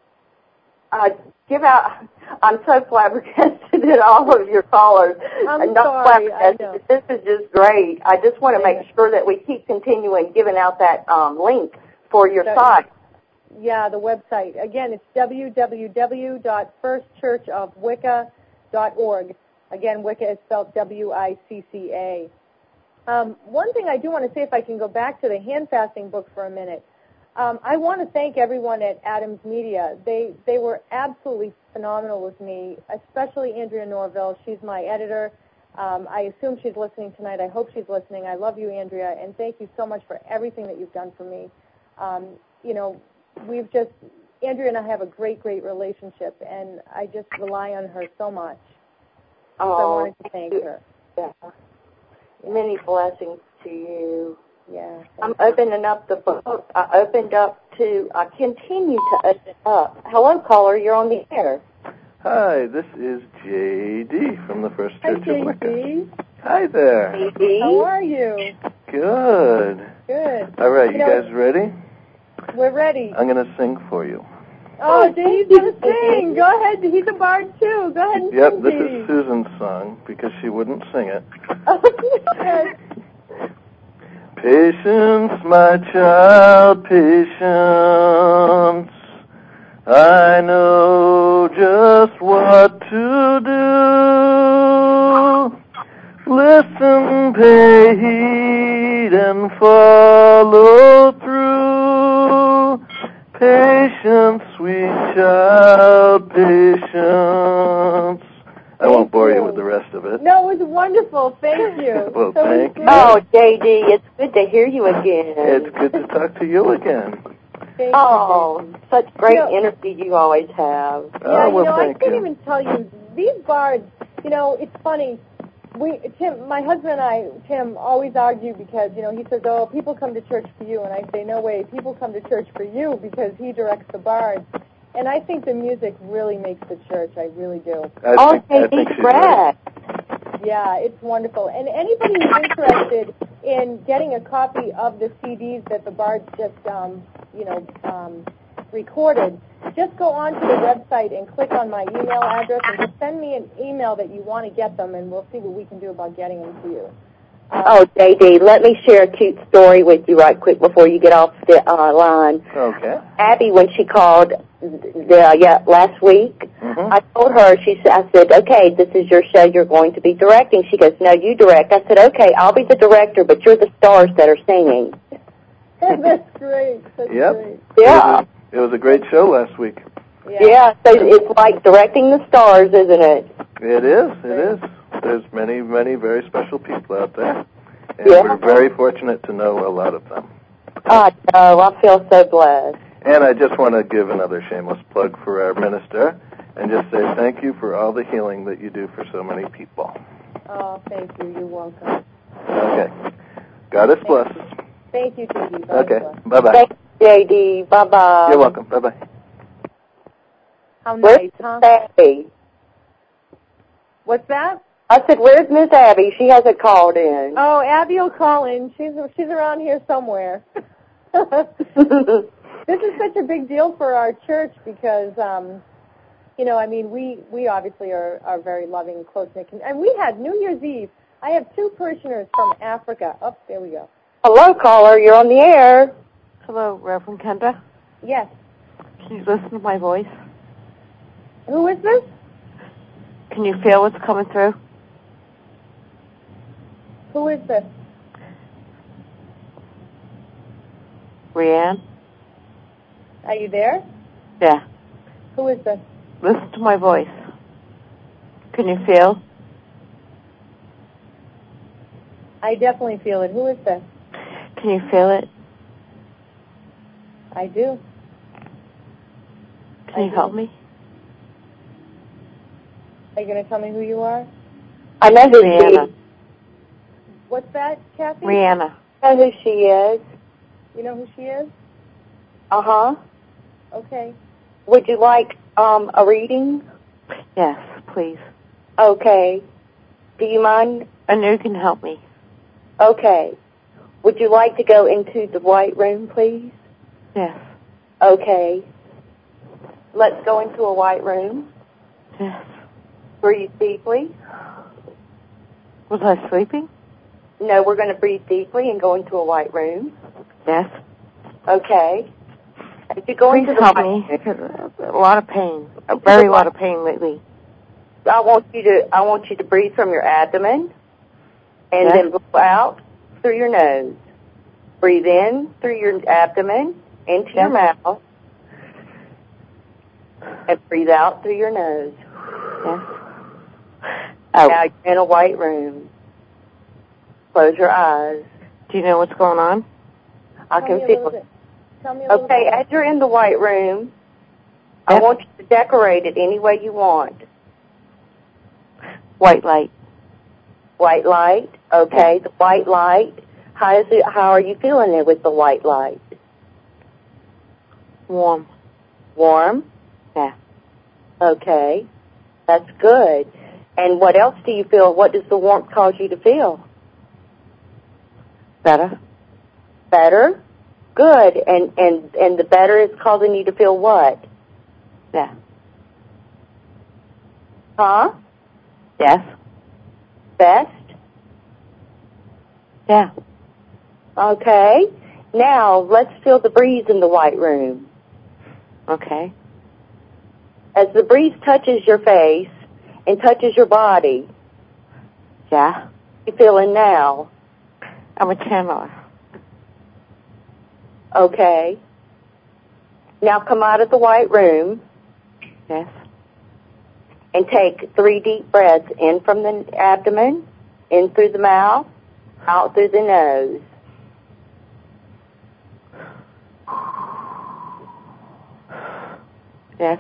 [SPEAKER 1] uh, give out. I'm so flabbergasted at all of your callers.
[SPEAKER 2] I'm
[SPEAKER 1] Not
[SPEAKER 2] sorry, I know.
[SPEAKER 1] flabbergasted. This is just great. I just want to
[SPEAKER 2] Yeah.
[SPEAKER 1] make sure that we keep continuing giving out that um, link for your
[SPEAKER 2] That-
[SPEAKER 1] site.
[SPEAKER 2] Yeah, the website. Again, it's w w w dot first church of wicca dot org. Again, Wicca is spelled W I C C A. Um, one thing I do want to say, if I can go back to the hand fasting book for a minute, um, I want to thank everyone at Adams Media. They they were absolutely phenomenal with me, especially Andrea Norville. She's my editor. Um, I assume she's listening tonight. I hope she's listening. I love you, Andrea, and thank you so much for everything that you've done for me. Um, you know, we've just, Andrea and I have a great, great relationship, and I just rely on her so much. So I
[SPEAKER 1] Oh,
[SPEAKER 2] wanted to thank her.
[SPEAKER 1] yeah. Many blessings to you.
[SPEAKER 2] Yeah.
[SPEAKER 1] I'm opening up the book. I opened up to, I continue to open up. Hello, caller. You're on the air.
[SPEAKER 7] Hi, this is J D from the First
[SPEAKER 2] Hi,
[SPEAKER 7] Church of Wicca.
[SPEAKER 2] J D.
[SPEAKER 7] Hi there.
[SPEAKER 2] How are you?
[SPEAKER 7] Good.
[SPEAKER 2] Good.
[SPEAKER 7] All right, you,
[SPEAKER 2] You know-
[SPEAKER 7] guys ready?
[SPEAKER 2] We're ready.
[SPEAKER 7] I'm going to sing for you.
[SPEAKER 2] Oh, J D's going to sing. Go ahead. He's a bard, too. Go ahead and
[SPEAKER 7] Yep,
[SPEAKER 2] sing,
[SPEAKER 7] this
[SPEAKER 2] J D.
[SPEAKER 7] is Susan's song because she wouldn't sing it.
[SPEAKER 2] Yes.
[SPEAKER 7] Patience, my child, patience. I know just what to do. Listen, pay heed, and follow through. Patience, sweet child, patience. I won't bore you with the rest of it.
[SPEAKER 2] No, it was wonderful. Thank you.
[SPEAKER 7] Well,
[SPEAKER 2] so
[SPEAKER 7] thank you.
[SPEAKER 1] Oh, J D, it's good to hear you again.
[SPEAKER 7] It's good to talk to you again.
[SPEAKER 2] Thank
[SPEAKER 1] Oh,
[SPEAKER 2] you,
[SPEAKER 1] such great
[SPEAKER 2] You know-
[SPEAKER 1] energy you always have.
[SPEAKER 2] Yeah,
[SPEAKER 7] Oh,
[SPEAKER 2] you
[SPEAKER 7] well,
[SPEAKER 2] know, I
[SPEAKER 7] thank
[SPEAKER 2] can't
[SPEAKER 7] you.
[SPEAKER 2] even tell you, these bards, you know, it's funny. We, Tim, my husband and I, Tim, always argue because, you know, he says, oh, people come to church for you. And I say, no way, people come to church for you because he directs the bards. And I think the music really makes the church. I really do.
[SPEAKER 7] I
[SPEAKER 1] Oh,
[SPEAKER 7] think, I
[SPEAKER 1] J
[SPEAKER 7] think
[SPEAKER 1] D,
[SPEAKER 7] she's
[SPEAKER 1] correct.
[SPEAKER 7] right.
[SPEAKER 2] Yeah, it's wonderful. And anybody who's interested in getting a copy of the C Ds that the bards just, um, you know, um, recorded, just go onto the website and click on my email address and just send me an email that you want to get them, and we'll see what we can do about getting them to you. Um,
[SPEAKER 1] oh, J D, let me share a cute story with you right quick before you get off the uh, line.
[SPEAKER 7] Okay.
[SPEAKER 1] Abby, when she called the, yeah, last week,
[SPEAKER 7] Mm-hmm.
[SPEAKER 1] I told her, she said, I said, okay, this is your show, you're going to be directing. She goes, no, you direct. I said, okay, I'll be the director, but you're the stars that are singing.
[SPEAKER 2] That's great. That's
[SPEAKER 7] Yep.
[SPEAKER 2] great.
[SPEAKER 1] Yeah.
[SPEAKER 7] It was, a, it was a great show last week.
[SPEAKER 2] Yeah.
[SPEAKER 1] Yeah, so it's like directing the stars, isn't it?
[SPEAKER 7] It is. It is. There's many, many very special people out there, and
[SPEAKER 1] Yeah.
[SPEAKER 7] we're very fortunate to know a lot of them.
[SPEAKER 1] I know, I feel so blessed.
[SPEAKER 7] And I just want to give another shameless plug for our minister and just say thank you for all the healing that you do for so many people.
[SPEAKER 2] Oh, thank you. You're welcome.
[SPEAKER 7] Okay. God is blessed.
[SPEAKER 2] Thank you, T D.
[SPEAKER 7] Okay. Bye-bye.
[SPEAKER 1] Thanks, J D. Bye-bye.
[SPEAKER 7] You're welcome. Bye-bye.
[SPEAKER 2] How
[SPEAKER 1] Where's
[SPEAKER 2] nice, huh?
[SPEAKER 1] Miss Abby?
[SPEAKER 2] What's that?
[SPEAKER 1] I said, where's Miss Abby? She hasn't called in.
[SPEAKER 2] Oh, Abby will call in. She's she's around here somewhere. This is such a big deal for our church because, um, you know, I mean, we, we obviously are, are very loving and close-knit. And we had New Year's Eve. I have two parishioners from Africa. Oh, there we go.
[SPEAKER 1] Hello, caller. You're on the air.
[SPEAKER 6] Hello, Reverend Kenda.
[SPEAKER 2] Yes.
[SPEAKER 6] Can you listen to my voice?
[SPEAKER 2] Who is this?
[SPEAKER 6] Can you feel what's coming through?
[SPEAKER 2] Who is this?
[SPEAKER 6] Rianne?
[SPEAKER 2] Are you there?
[SPEAKER 6] Yeah.
[SPEAKER 2] Who is this?
[SPEAKER 6] Listen to my voice. Can you feel?
[SPEAKER 2] I definitely feel it. Who is this?
[SPEAKER 6] Can you feel it?
[SPEAKER 2] I do.
[SPEAKER 6] Can
[SPEAKER 2] I
[SPEAKER 6] you
[SPEAKER 2] do.
[SPEAKER 6] help me?
[SPEAKER 2] Are you going to tell me who you are?
[SPEAKER 1] I know who
[SPEAKER 6] Rihanna.
[SPEAKER 1] she is.
[SPEAKER 2] What's that, Kathy?
[SPEAKER 6] Rihanna.
[SPEAKER 1] I know who she is.
[SPEAKER 2] You know who she is?
[SPEAKER 1] Uh-huh.
[SPEAKER 2] Okay.
[SPEAKER 1] Would you like um, a reading?
[SPEAKER 6] Yes, please.
[SPEAKER 1] Okay. Do you mind?
[SPEAKER 6] I know you can help me.
[SPEAKER 1] Okay. Would you like to go into the white room, please?
[SPEAKER 6] Yes.
[SPEAKER 1] Okay. Let's go into a white room.
[SPEAKER 6] Yes.
[SPEAKER 1] Breathe deeply.
[SPEAKER 6] Was I sleeping?
[SPEAKER 1] No, we're going to breathe deeply and go into a white room.
[SPEAKER 6] Yes.
[SPEAKER 1] Okay. If you go
[SPEAKER 6] Please
[SPEAKER 1] into the
[SPEAKER 6] help
[SPEAKER 1] white
[SPEAKER 6] me.
[SPEAKER 1] room,
[SPEAKER 6] A lot of pain. A very lot of pain lately.
[SPEAKER 1] I want you to I want you to breathe from your abdomen and
[SPEAKER 6] Yes.
[SPEAKER 1] then blow out through your nose. Breathe in through your abdomen into
[SPEAKER 6] Yes.
[SPEAKER 1] your mouth and breathe out through your nose.
[SPEAKER 6] Yes. Oh.
[SPEAKER 1] Now you're in a white room. Close your eyes.
[SPEAKER 6] Do you know what's going on?
[SPEAKER 1] I
[SPEAKER 2] Tell
[SPEAKER 1] can
[SPEAKER 2] me a
[SPEAKER 1] feel
[SPEAKER 2] little
[SPEAKER 1] it.
[SPEAKER 2] bit. Tell me a little
[SPEAKER 1] Okay,
[SPEAKER 2] bit.
[SPEAKER 1] as you're in the white room, I
[SPEAKER 6] Yes.
[SPEAKER 1] want you to decorate it any way you want.
[SPEAKER 6] White light.
[SPEAKER 1] White light, okay, the white light. How is it? How are you feeling it with the white light?
[SPEAKER 6] Warm.
[SPEAKER 1] Warm?
[SPEAKER 6] Yeah.
[SPEAKER 1] Okay, that's good. And what else do you feel? What does the warmth cause you to feel?
[SPEAKER 6] Better.
[SPEAKER 1] Better? Good. And and and the better is causing you to feel what?
[SPEAKER 6] Yeah.
[SPEAKER 1] Huh?
[SPEAKER 6] Yes.
[SPEAKER 1] Best?
[SPEAKER 6] Yeah.
[SPEAKER 1] Okay. Now let's feel the breeze in the white room.
[SPEAKER 6] Okay.
[SPEAKER 1] As the breeze touches your face and touches your body,
[SPEAKER 6] Yeah.
[SPEAKER 1] you feeling now?
[SPEAKER 6] I'm a channeler.
[SPEAKER 1] Okay. Now come out of the white room
[SPEAKER 6] Yes.
[SPEAKER 1] and take three deep breaths in from the abdomen, in through the mouth, out through the nose.
[SPEAKER 6] Yes.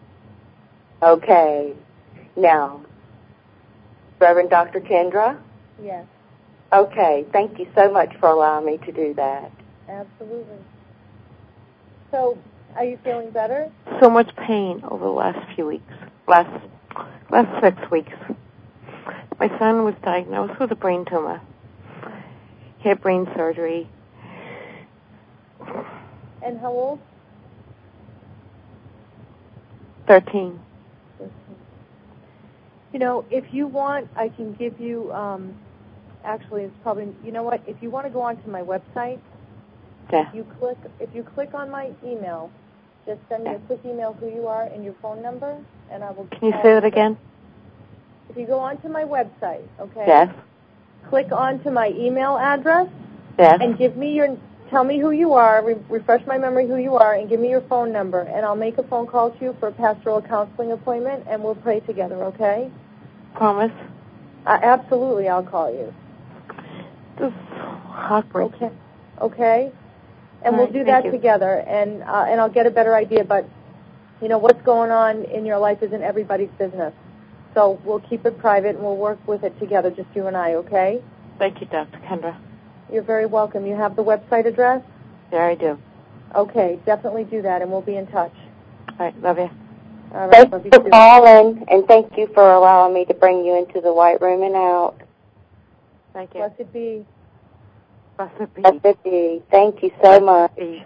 [SPEAKER 1] Okay. Now, Reverend Doctor Kendra?
[SPEAKER 2] Yes,
[SPEAKER 1] Okay. Thank you so much for allowing me to do that.
[SPEAKER 2] absolutely. So, are you feeling better?
[SPEAKER 6] So much pain over the last few weeks. Last last six weeks. My son was diagnosed with a brain tumor. He had brain surgery.
[SPEAKER 2] And how old?
[SPEAKER 6] Thirteen.
[SPEAKER 2] You know, if you want, I can give you, um, actually, it's probably, you know what, if you want to go onto my website,
[SPEAKER 6] Yeah.
[SPEAKER 2] you click, if you click on my email, just send me a quick email who you are and your phone number, and I will...
[SPEAKER 6] Can you say that again?
[SPEAKER 2] If you go onto my website, okay?
[SPEAKER 6] Yes.
[SPEAKER 2] Click onto my email address.
[SPEAKER 6] Yes.
[SPEAKER 2] And give me your, tell me who you are, re- refresh my memory who you are, and give me your phone number, and I'll make a phone call to you for a pastoral counseling appointment, and we'll pray together, okay?
[SPEAKER 6] Promise?
[SPEAKER 2] Uh, absolutely, I'll call you.
[SPEAKER 6] This is heartbreaking.
[SPEAKER 2] Okay. Okay? And
[SPEAKER 6] All
[SPEAKER 2] we'll
[SPEAKER 6] right,
[SPEAKER 2] do
[SPEAKER 6] thank
[SPEAKER 2] that
[SPEAKER 6] you.
[SPEAKER 2] together, and uh, and I'll get a better idea, but, you know, what's going on in your life isn't everybody's business. So we'll keep it private, and we'll work with it together, just you and I, okay?
[SPEAKER 6] Thank you, Doctor Kendra.
[SPEAKER 2] You're very welcome. You have the website address?
[SPEAKER 6] There I do.
[SPEAKER 2] Okay, definitely do that, and we'll be in touch.
[SPEAKER 6] All right, love you.
[SPEAKER 2] All right,
[SPEAKER 1] Thank
[SPEAKER 2] love
[SPEAKER 1] you
[SPEAKER 2] you
[SPEAKER 1] for
[SPEAKER 2] too.
[SPEAKER 1] calling, and thank you for allowing me to bring you into the White Room and out.
[SPEAKER 6] Thank you.
[SPEAKER 2] Blessed be.
[SPEAKER 6] Blessed be.
[SPEAKER 1] Blessed be. Thank you so much.
[SPEAKER 6] Be.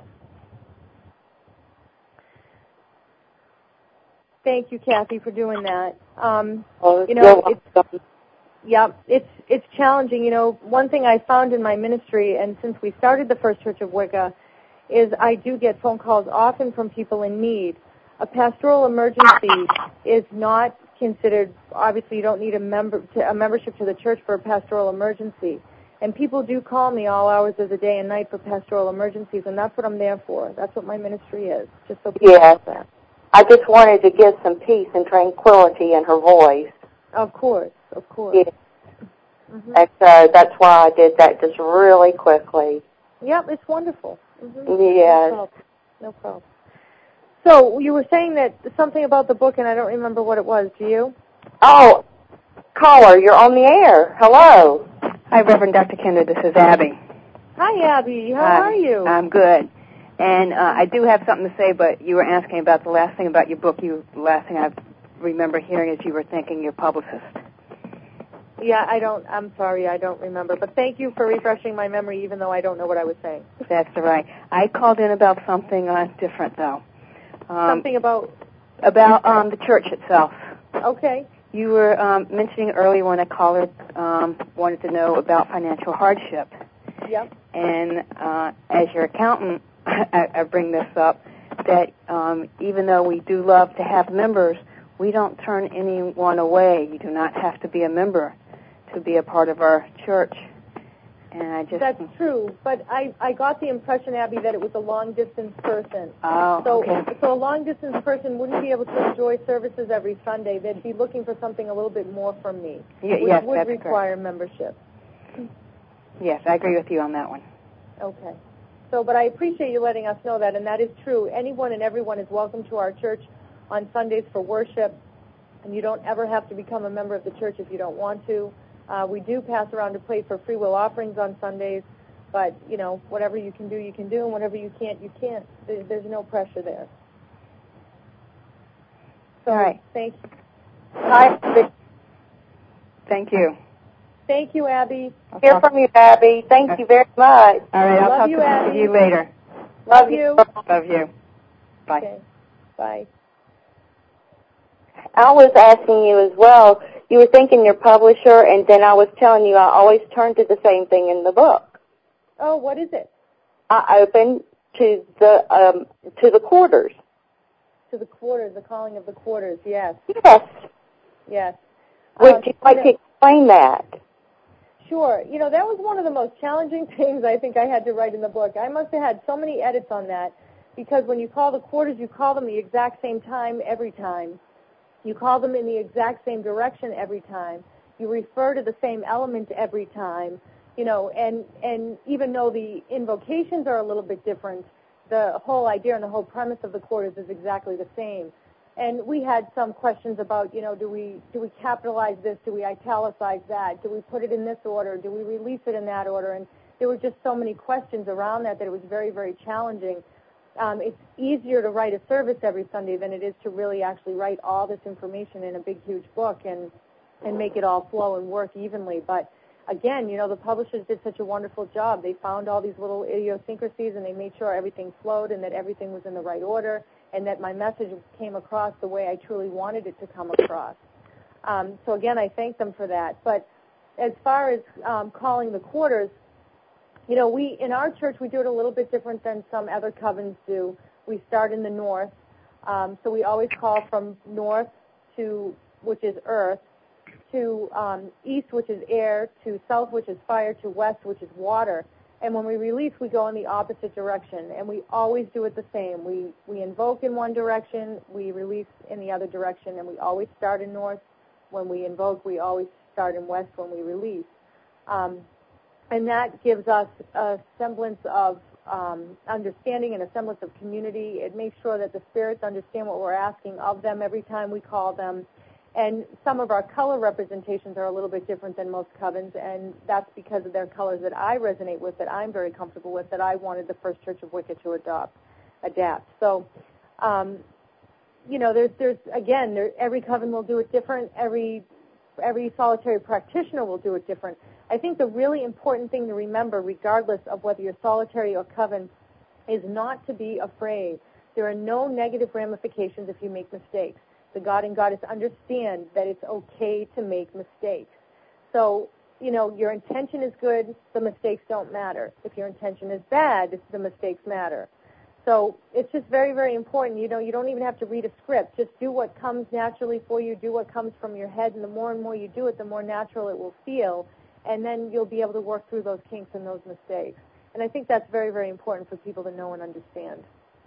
[SPEAKER 2] Thank you, Kathy, for doing that. Um,
[SPEAKER 1] Oh,
[SPEAKER 2] you know,
[SPEAKER 1] you're
[SPEAKER 2] it's
[SPEAKER 1] welcome.
[SPEAKER 2] yeah, it's it's challenging. You know, one thing I found in my ministry, and since we started the First Church of Wicca, is I do get phone calls often from people in need. A pastoral emergency is not considered. Obviously, you don't need a member to, a membership to the church for a pastoral emergency. And people do call me all hours of the day and night for pastoral emergencies, and that's what I'm there for. That's what my ministry is. Just so people
[SPEAKER 1] Yes.
[SPEAKER 2] know that.
[SPEAKER 1] I just wanted to give some peace and tranquility in her voice.
[SPEAKER 2] Of course, of course.
[SPEAKER 1] Yes.
[SPEAKER 2] Mm-hmm.
[SPEAKER 1] And so that's why I did that just really quickly.
[SPEAKER 2] Yep, it's wonderful. Mm-hmm.
[SPEAKER 1] Yes.
[SPEAKER 2] No problem. No problem. So you were saying that something about the book, and I don't remember what it was. Do you?
[SPEAKER 1] Oh, caller, you're on the air. Hello.
[SPEAKER 8] Hi, Reverend Doctor Kendra. This is Abby.
[SPEAKER 2] Hi, Abby. How
[SPEAKER 8] Hi.
[SPEAKER 2] are you?
[SPEAKER 8] I'm good. And uh, I do have something to say, but you were asking about the last thing about your book. You, the last thing I remember hearing is you were thanking your publicist.
[SPEAKER 2] Yeah, I don't. I'm sorry, I don't remember. But thank you for refreshing my memory, even though I don't know what I was saying.
[SPEAKER 8] That's all right. I called in about something uh, different, though. Um,
[SPEAKER 2] Something about
[SPEAKER 8] about um, the church itself.
[SPEAKER 2] Okay.
[SPEAKER 8] You were um, mentioning earlier when a caller um, wanted to know about financial hardship.
[SPEAKER 2] Yep.
[SPEAKER 8] And uh, as your accountant, I, I bring this up, that um, even though we do love to have members, we don't turn anyone away. You do not have to be a member to be a part of our church. And I just
[SPEAKER 2] That's true, but I, I got the impression, Abby, that it was a long-distance person.
[SPEAKER 8] Oh,
[SPEAKER 2] so,
[SPEAKER 8] okay.
[SPEAKER 2] So a long-distance person wouldn't be able to enjoy services every Sunday. They'd be looking for something a little bit more from me,
[SPEAKER 8] Y-
[SPEAKER 2] which
[SPEAKER 8] yes,
[SPEAKER 2] would
[SPEAKER 8] that's
[SPEAKER 2] require
[SPEAKER 8] correct.
[SPEAKER 2] membership.
[SPEAKER 8] Yes, I agree with you on that one.
[SPEAKER 2] Okay. So, but I appreciate you letting us know that, and that is true. Anyone and everyone is welcome to our church on Sundays for worship, and you don't ever have to become a member of the church if you don't want to. Uh, we do pass around a plate for free will offerings on Sundays, but, you know, whatever you can do, you can do, and whatever you can't, you can't. There, there's no pressure there. So,
[SPEAKER 8] All right.
[SPEAKER 2] thank you.
[SPEAKER 1] Hi.
[SPEAKER 8] Thank you.
[SPEAKER 2] Thank you, Abby.
[SPEAKER 8] I'll
[SPEAKER 1] Hear
[SPEAKER 8] talk-
[SPEAKER 1] from you, Abby. Thank you very much.
[SPEAKER 8] All right, I'll
[SPEAKER 2] Love
[SPEAKER 8] talk
[SPEAKER 2] you,
[SPEAKER 8] to
[SPEAKER 2] Abby.
[SPEAKER 8] you later.
[SPEAKER 2] Love you.
[SPEAKER 8] Love you. Bye.
[SPEAKER 2] Okay. Bye.
[SPEAKER 1] I was asking you as well. You were thinking your publisher, and then I was telling you I always turn to the same thing in the book.
[SPEAKER 2] Oh, what is it?
[SPEAKER 1] I open to the um, to the quarters.
[SPEAKER 2] To the quarters, the calling of the quarters, yes.
[SPEAKER 1] Yes.
[SPEAKER 2] Yes.
[SPEAKER 1] Would
[SPEAKER 2] Um,
[SPEAKER 1] you like
[SPEAKER 2] you
[SPEAKER 1] to
[SPEAKER 2] know,
[SPEAKER 1] explain that?
[SPEAKER 2] Sure. You know, that was one of the most challenging things I think I had to write in the book. I must have had so many edits on that because when you call the quarters, you call them the exact same time every time. You call them in the exact same direction every time. You refer to the same element every time. You know, and, and even though the invocations are a little bit different, the whole idea and the whole premise of the quarters is exactly the same. And we had some questions about, you know, do we do we capitalize this? Do we italicize that? Do we put it in this order? Do we release it in that order? And there were just so many questions around that that it was very, very challenging. Um, it's easier to write a service every Sunday than it is to really actually write all this information in a big, huge book and, and make it all flow and work evenly. But again, you know, the publishers did such a wonderful job. They found all these little idiosyncrasies and they made sure everything flowed and that everything was in the right order. and that my message came across the way I truly wanted it to come across. Um, so again, I thank them for that. But as far as um, calling the quarters, you know, we in our church we do it a little bit different than some other covens do. We start in the north, um, so we always call from north to, which is earth, to um, east, which is air, to south, which is fire, to west, which is water. And when we release, we go in the opposite direction, and we always do it the same. We we invoke in one direction, we release in the other direction, and we always start in north. When we invoke, we always start in west when we release. Um, and that gives us a semblance of um, understanding and a semblance of community. It makes sure that the spirits understand what we're asking of them every time we call them. And some of our color representations are a little bit different than most covens, and that's because of their colors that I resonate with, that I'm very comfortable with, that I wanted the First Church of Wicca to adopt, adapt. So, um, you know, there's, there's again, there, every coven will do it different. Every, every solitary practitioner will do it different. I think the really important thing to remember, regardless of whether you're solitary or coven, is not to be afraid. There are no negative ramifications if you make mistakes. The God and Goddess understand that it's okay to make mistakes. So, you know, your intention is good, the mistakes don't matter. If your intention is bad, the mistakes matter. So it's just very, very important. You know, you don't even have to read a script. Just do what comes naturally for you. Do what comes from your head. And the more and more you do it, the more natural it will feel. And then you'll be able to work through those kinks and those mistakes. And I think that's very, very important for people to know and understand.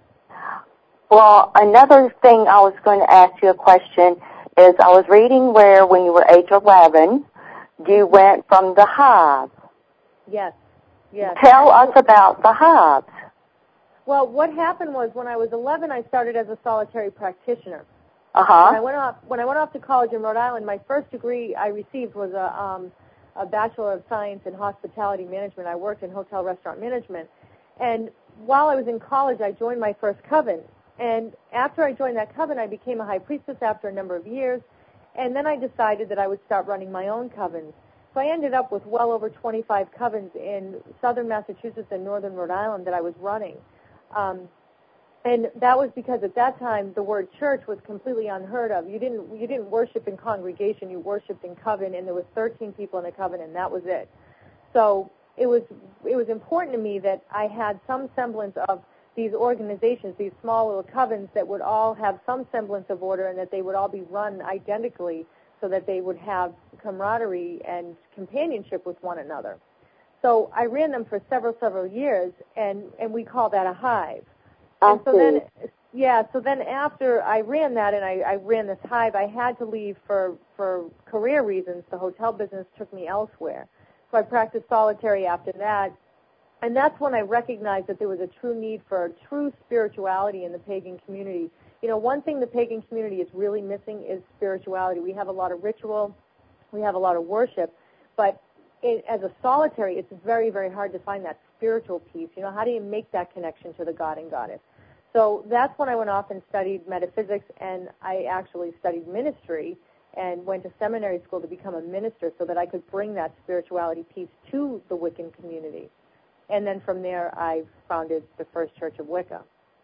[SPEAKER 1] Well, another thing I was going to ask you a question is I was reading where when you were age eleven, you went from the hive.
[SPEAKER 2] Yes, yes.
[SPEAKER 1] Tell us about the hives.
[SPEAKER 2] Well, what happened was when I was eleven, I started as a solitary practitioner.
[SPEAKER 1] Uh-huh.
[SPEAKER 2] When I went off, when I went off to college in Rhode Island, my first degree I received was a, um, a Bachelor of Science in Hospitality Management. I worked in hotel restaurant management. And while I was in college, I joined my first coven. And after I joined that coven, I became a high priestess after a number of years. And then I decided that I would start running my own covens. So I ended up with well over twenty-five covens in southern Massachusetts and northern Rhode Island that I was running. Um, and that was because at that time the word church was completely unheard of. You didn't you didn't worship in congregation, you worshipped in coven, and there was thirteen people in a coven, and that was it. So it was it was important to me that I had some semblance of these organizations, these small little covens that would all have some semblance of order, and that they would all be run identically so that they would have camaraderie and companionship with one another. So I ran them for several, several years, and, and we call that a hive. And so then, yeah, so then after I ran that and I, I ran this hive, I had to leave for, for career reasons. The hotel business took me elsewhere. So I practiced solitary after that. And that's when I recognized that there was a true need for true spirituality in the pagan community. You know, one thing the pagan community is really missing is spirituality. We have a lot of ritual, we have a lot of worship, but it, as a solitary, it's very, very hard to find that spiritual piece. You know, how do you make that connection to the God and Goddess? So that's when I went off and studied metaphysics, and I actually studied ministry and went to seminary school to become a minister so that I could bring that spirituality piece to the Wiccan community. And then from there, I founded the First Church of Wicca.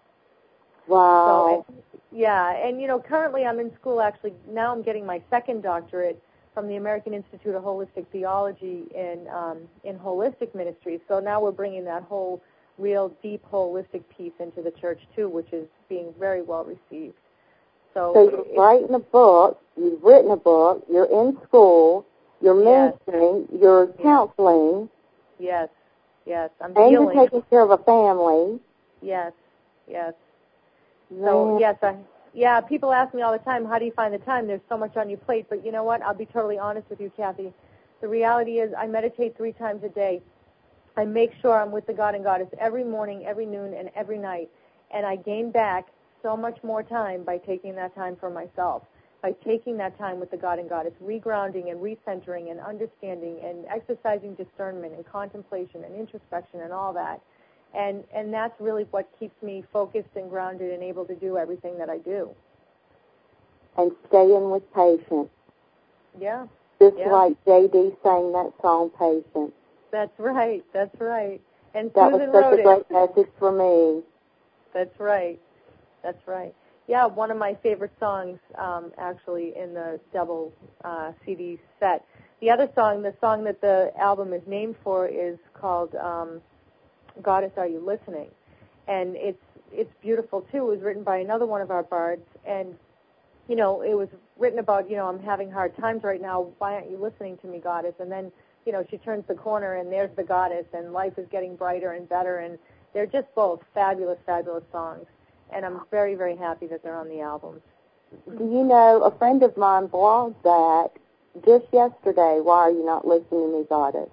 [SPEAKER 1] Wow.
[SPEAKER 2] So, yeah, and, you know, currently I'm in school, actually, now I'm getting my second doctorate from the American Institute of Holistic Theology in um, in holistic ministry. So now we're bringing that whole real deep holistic piece into the church, too, which is being very well received. So,
[SPEAKER 1] so you're writing a book, you've written a book, you're in school, you're ministering, yes. you're counseling.
[SPEAKER 2] Yes. Yes, I'm
[SPEAKER 1] and
[SPEAKER 2] healing.
[SPEAKER 1] you're taking care of a family.
[SPEAKER 2] Yes, yes.
[SPEAKER 1] Man.
[SPEAKER 2] So, yes, I, yeah, people ask me all the time, how do you find the time? There's so much on your plate. But you know what? I'll be totally honest with you, Kathy. The reality is I meditate three times a day. I make sure I'm with the God and Goddess every morning, every noon, and every night. And I gain back so much more time by taking that time for myself, by taking that time with the God and Goddess, regrounding and recentering and understanding and exercising discernment and contemplation and introspection and all that. And and that's really what keeps me focused and grounded and able to do everything that I do.
[SPEAKER 1] And staying with patience.
[SPEAKER 2] Yeah.
[SPEAKER 1] Just
[SPEAKER 2] yeah.
[SPEAKER 1] like J D sang that song, Patience.
[SPEAKER 2] That's right. That's right. And
[SPEAKER 1] that
[SPEAKER 2] Susan
[SPEAKER 1] was such
[SPEAKER 2] wrote
[SPEAKER 1] a great
[SPEAKER 2] it.
[SPEAKER 1] message for me.
[SPEAKER 2] That's right. That's right. Yeah, one of my favorite songs, um, actually, in the double uh, C D set. The other song, the song that the album is named for, is called um, Goddess, Are You Listening? And it's it's beautiful, too. It was written by another one of our bards, and, you know, it was written about, you know, I'm having hard times right now. Why aren't you listening to me, Goddess? And then, you know, she turns the corner, and there's the Goddess, and life is getting brighter and better, and they're just both fabulous, fabulous songs. And I'm very, very happy that they're on the albums.
[SPEAKER 1] Do you know, a friend of mine blogged that just yesterday, Why Are You Not Listening to Me, Goddess?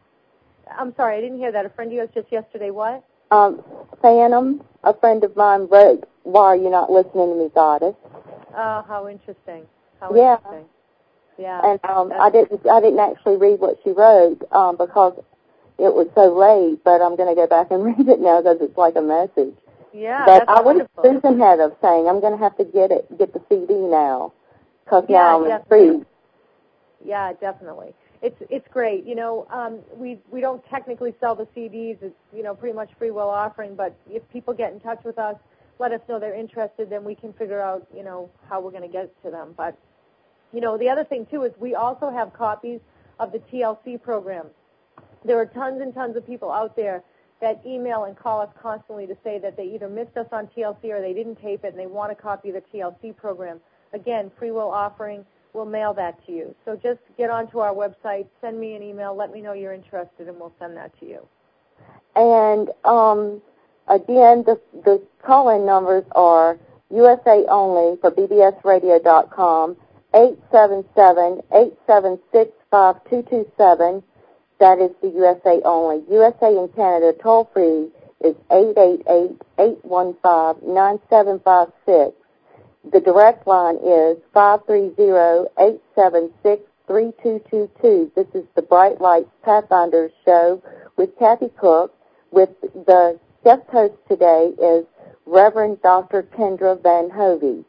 [SPEAKER 2] I'm sorry, I didn't hear that. A friend of yours just yesterday what?
[SPEAKER 1] Um, Phantom, a friend of mine, wrote, Why Are You Not Listening to Me, Goddess?
[SPEAKER 2] Oh, how interesting. How
[SPEAKER 1] yeah.
[SPEAKER 2] interesting. Yeah.
[SPEAKER 1] And um, I didn't I didn't actually read what she wrote um, because it was so late, but I'm going to go back and read it now because it's like a message.
[SPEAKER 2] Yeah,
[SPEAKER 1] but
[SPEAKER 2] that's
[SPEAKER 1] I
[SPEAKER 2] wonderful.
[SPEAKER 1] wish Susan had of saying, I'm going to have to get it, get the C D now because
[SPEAKER 2] yeah,
[SPEAKER 1] now I'm
[SPEAKER 2] definitely.
[SPEAKER 1] free.
[SPEAKER 2] Yeah, definitely. It's it's great. You know, um, we we don't technically sell the C Ds. It's, you know, pretty much free will offering. But if people get in touch with us, let us know they're interested, then we can figure out, you know, how we're going to get it to them. But, you know, the other thing too is we also have copies of the T L C program. There are tons and tons of people out there that email and call us constantly to say that they either missed us on T L C or they didn't tape it and they want a copy of the T L C program. Again, free will offering. We'll mail that to you. So just get onto our website, send me an email, let me know you're interested, and we'll send that to you.
[SPEAKER 1] And um, again, the the call-in numbers are U S A only for B B S radio dot com, eight seven seven, eight seven six, five two two seven. That is the U S A only. U S A and Canada toll-free is eight eight eight, eight one five, nine seven five six. The direct line is five three zero, eight seven six, three two two two. This is the Bright Lights Pathfinders show with Kathy Cook. With the guest host today is Reverend Doctor Kendra Van Hovey.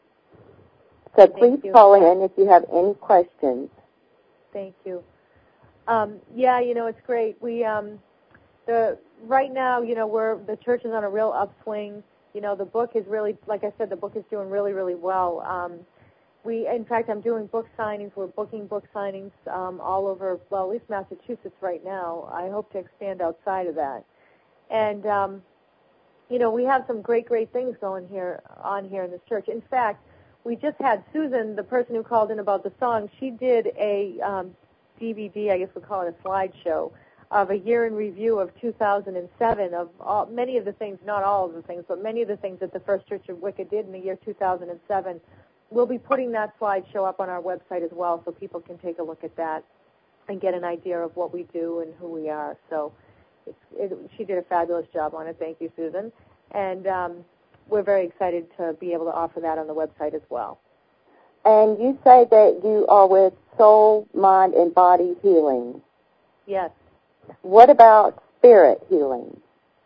[SPEAKER 1] So please call in if you have any questions.
[SPEAKER 2] Thank you. Um, yeah, you know, it's great. We um, the right now, you know, we're the church is on a real upswing. You know, the book is really, like I said, the book is doing really, really well. Um, we, in fact, I'm doing book signings. We're booking book signings um, all over, well, at least Massachusetts right now. I hope to expand outside of that. And, um, you know, we have some great, great things going here on here in this church. In fact, we just had Susan, the person who called in about the song, she did a um, D V D, I guess we'll call it a slideshow, of a year in review of two thousand seven of all, many of the things, not all of the things, but many of the things that the First Church of Wicca did in the year two thousand seven. We'll be putting that slideshow up on our website as well so people can take a look at that and get an idea of what we do and who we are. So it's, it, she did a fabulous job on it. Thank you, Susan. And um, we're very excited to be able to offer that on the website as well.
[SPEAKER 1] And you say that you are with Soul, Mind, and Body Healing.
[SPEAKER 2] Yes.
[SPEAKER 1] What about spirit healing?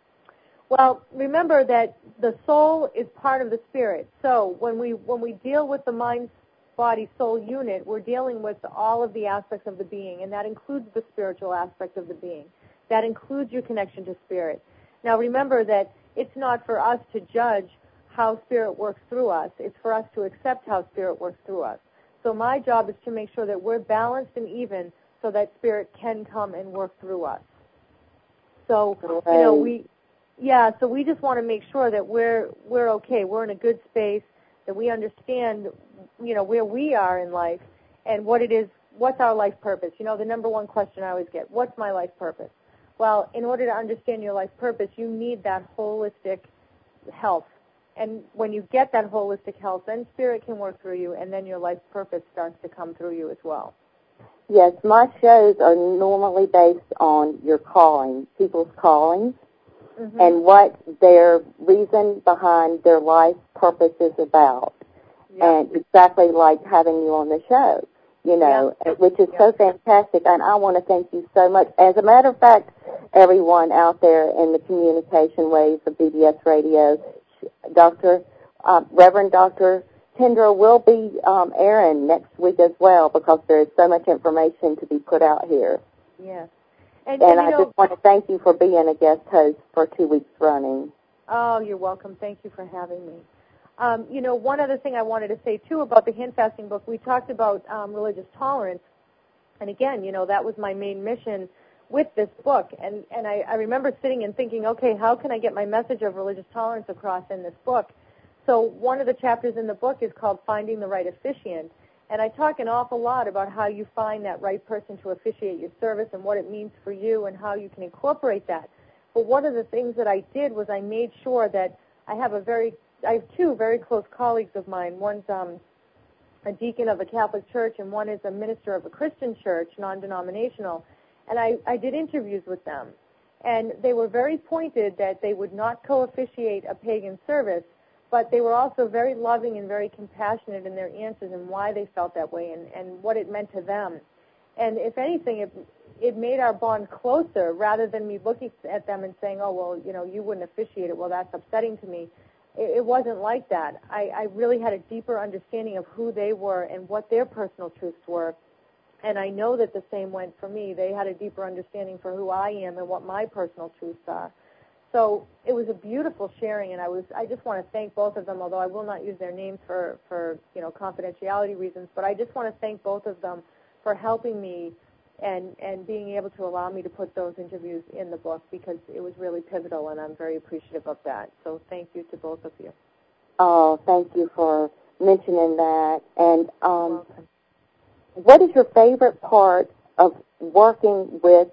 [SPEAKER 2] Well, remember that the soul is part of the spirit. So when we when we deal with the mind, body, soul unit, we're dealing with all of the aspects of the being, and that includes the spiritual aspect of the being. That includes your connection to spirit. Now, remember that it's not for us to judge how spirit works through us. It's for us to accept how spirit works through us. So my job is to make sure that we're balanced and even so that spirit can come and work through us. So, you know, we, yeah, so we just want to make sure that we're, we're okay, we're in a good space, that we understand, you know, where we are in life and what it is, what's our life purpose. You know, the number one question I always get, what's my life purpose? Well, in order to understand your life purpose, you need that holistic health. And when you get that holistic health, then spirit can work through you, and then your life purpose starts to come through you as well.
[SPEAKER 1] Yes, my shows are normally based on your calling, people's callings, mm-hmm. and what their reason behind their life purpose is about. Yep. And exactly like having you on the show, you know, yep. which is yep. so fantastic. And I want to thank you so much. As a matter of fact, everyone out there in the communication waves of B B S Radio, Doctor Uh, Reverend Doctor Kendra will be um, airing next week as well because there is so much information to be put out here.
[SPEAKER 2] Yes. And,
[SPEAKER 1] and, and I
[SPEAKER 2] know,
[SPEAKER 1] just want to thank you for being a guest host for two weeks running.
[SPEAKER 2] Oh, you're welcome. Thank you for having me. Um, you know, one other thing I wanted to say, too, about the hand fasting book, we talked about um, religious tolerance. And again, you know, that was my main mission with this book. And, and I, I remember sitting and thinking, okay, how can I get my message of religious tolerance across in this book? So one of the chapters in the book is called Finding the Right Officiant. And I talk an awful lot about how you find that right person to officiate your service and what it means for you and how you can incorporate that. But one of the things that I did was I made sure that I have a very, I have two very close colleagues of mine. One's um, a deacon of a Catholic church and one is a minister of a Christian church, non-denominational. And I, I did interviews with them. And they were very pointed that they would not co-officiate a pagan service, but they were also very loving and very compassionate in their answers and why they felt that way and, and what it meant to them. And if anything, it, it made our bond closer rather than me looking at them and saying, oh, well, you know, you wouldn't officiate it. Well, that's upsetting to me. It, it wasn't like that. I, I really had a deeper understanding of who they were and what their personal truths were. And I know that the same went for me. They had a deeper understanding for who I am and what my personal truths are. So it was a beautiful sharing, and I was I just want to thank both of them, although I will not use their names for, for you know, confidentiality reasons, but I just want to thank both of them for helping me and, and being able to allow me to put those interviews in the book because it was really pivotal, and I'm very appreciative of that. So thank you to both of you.
[SPEAKER 1] Oh, thank you for mentioning that. And um, what is your favorite part of working with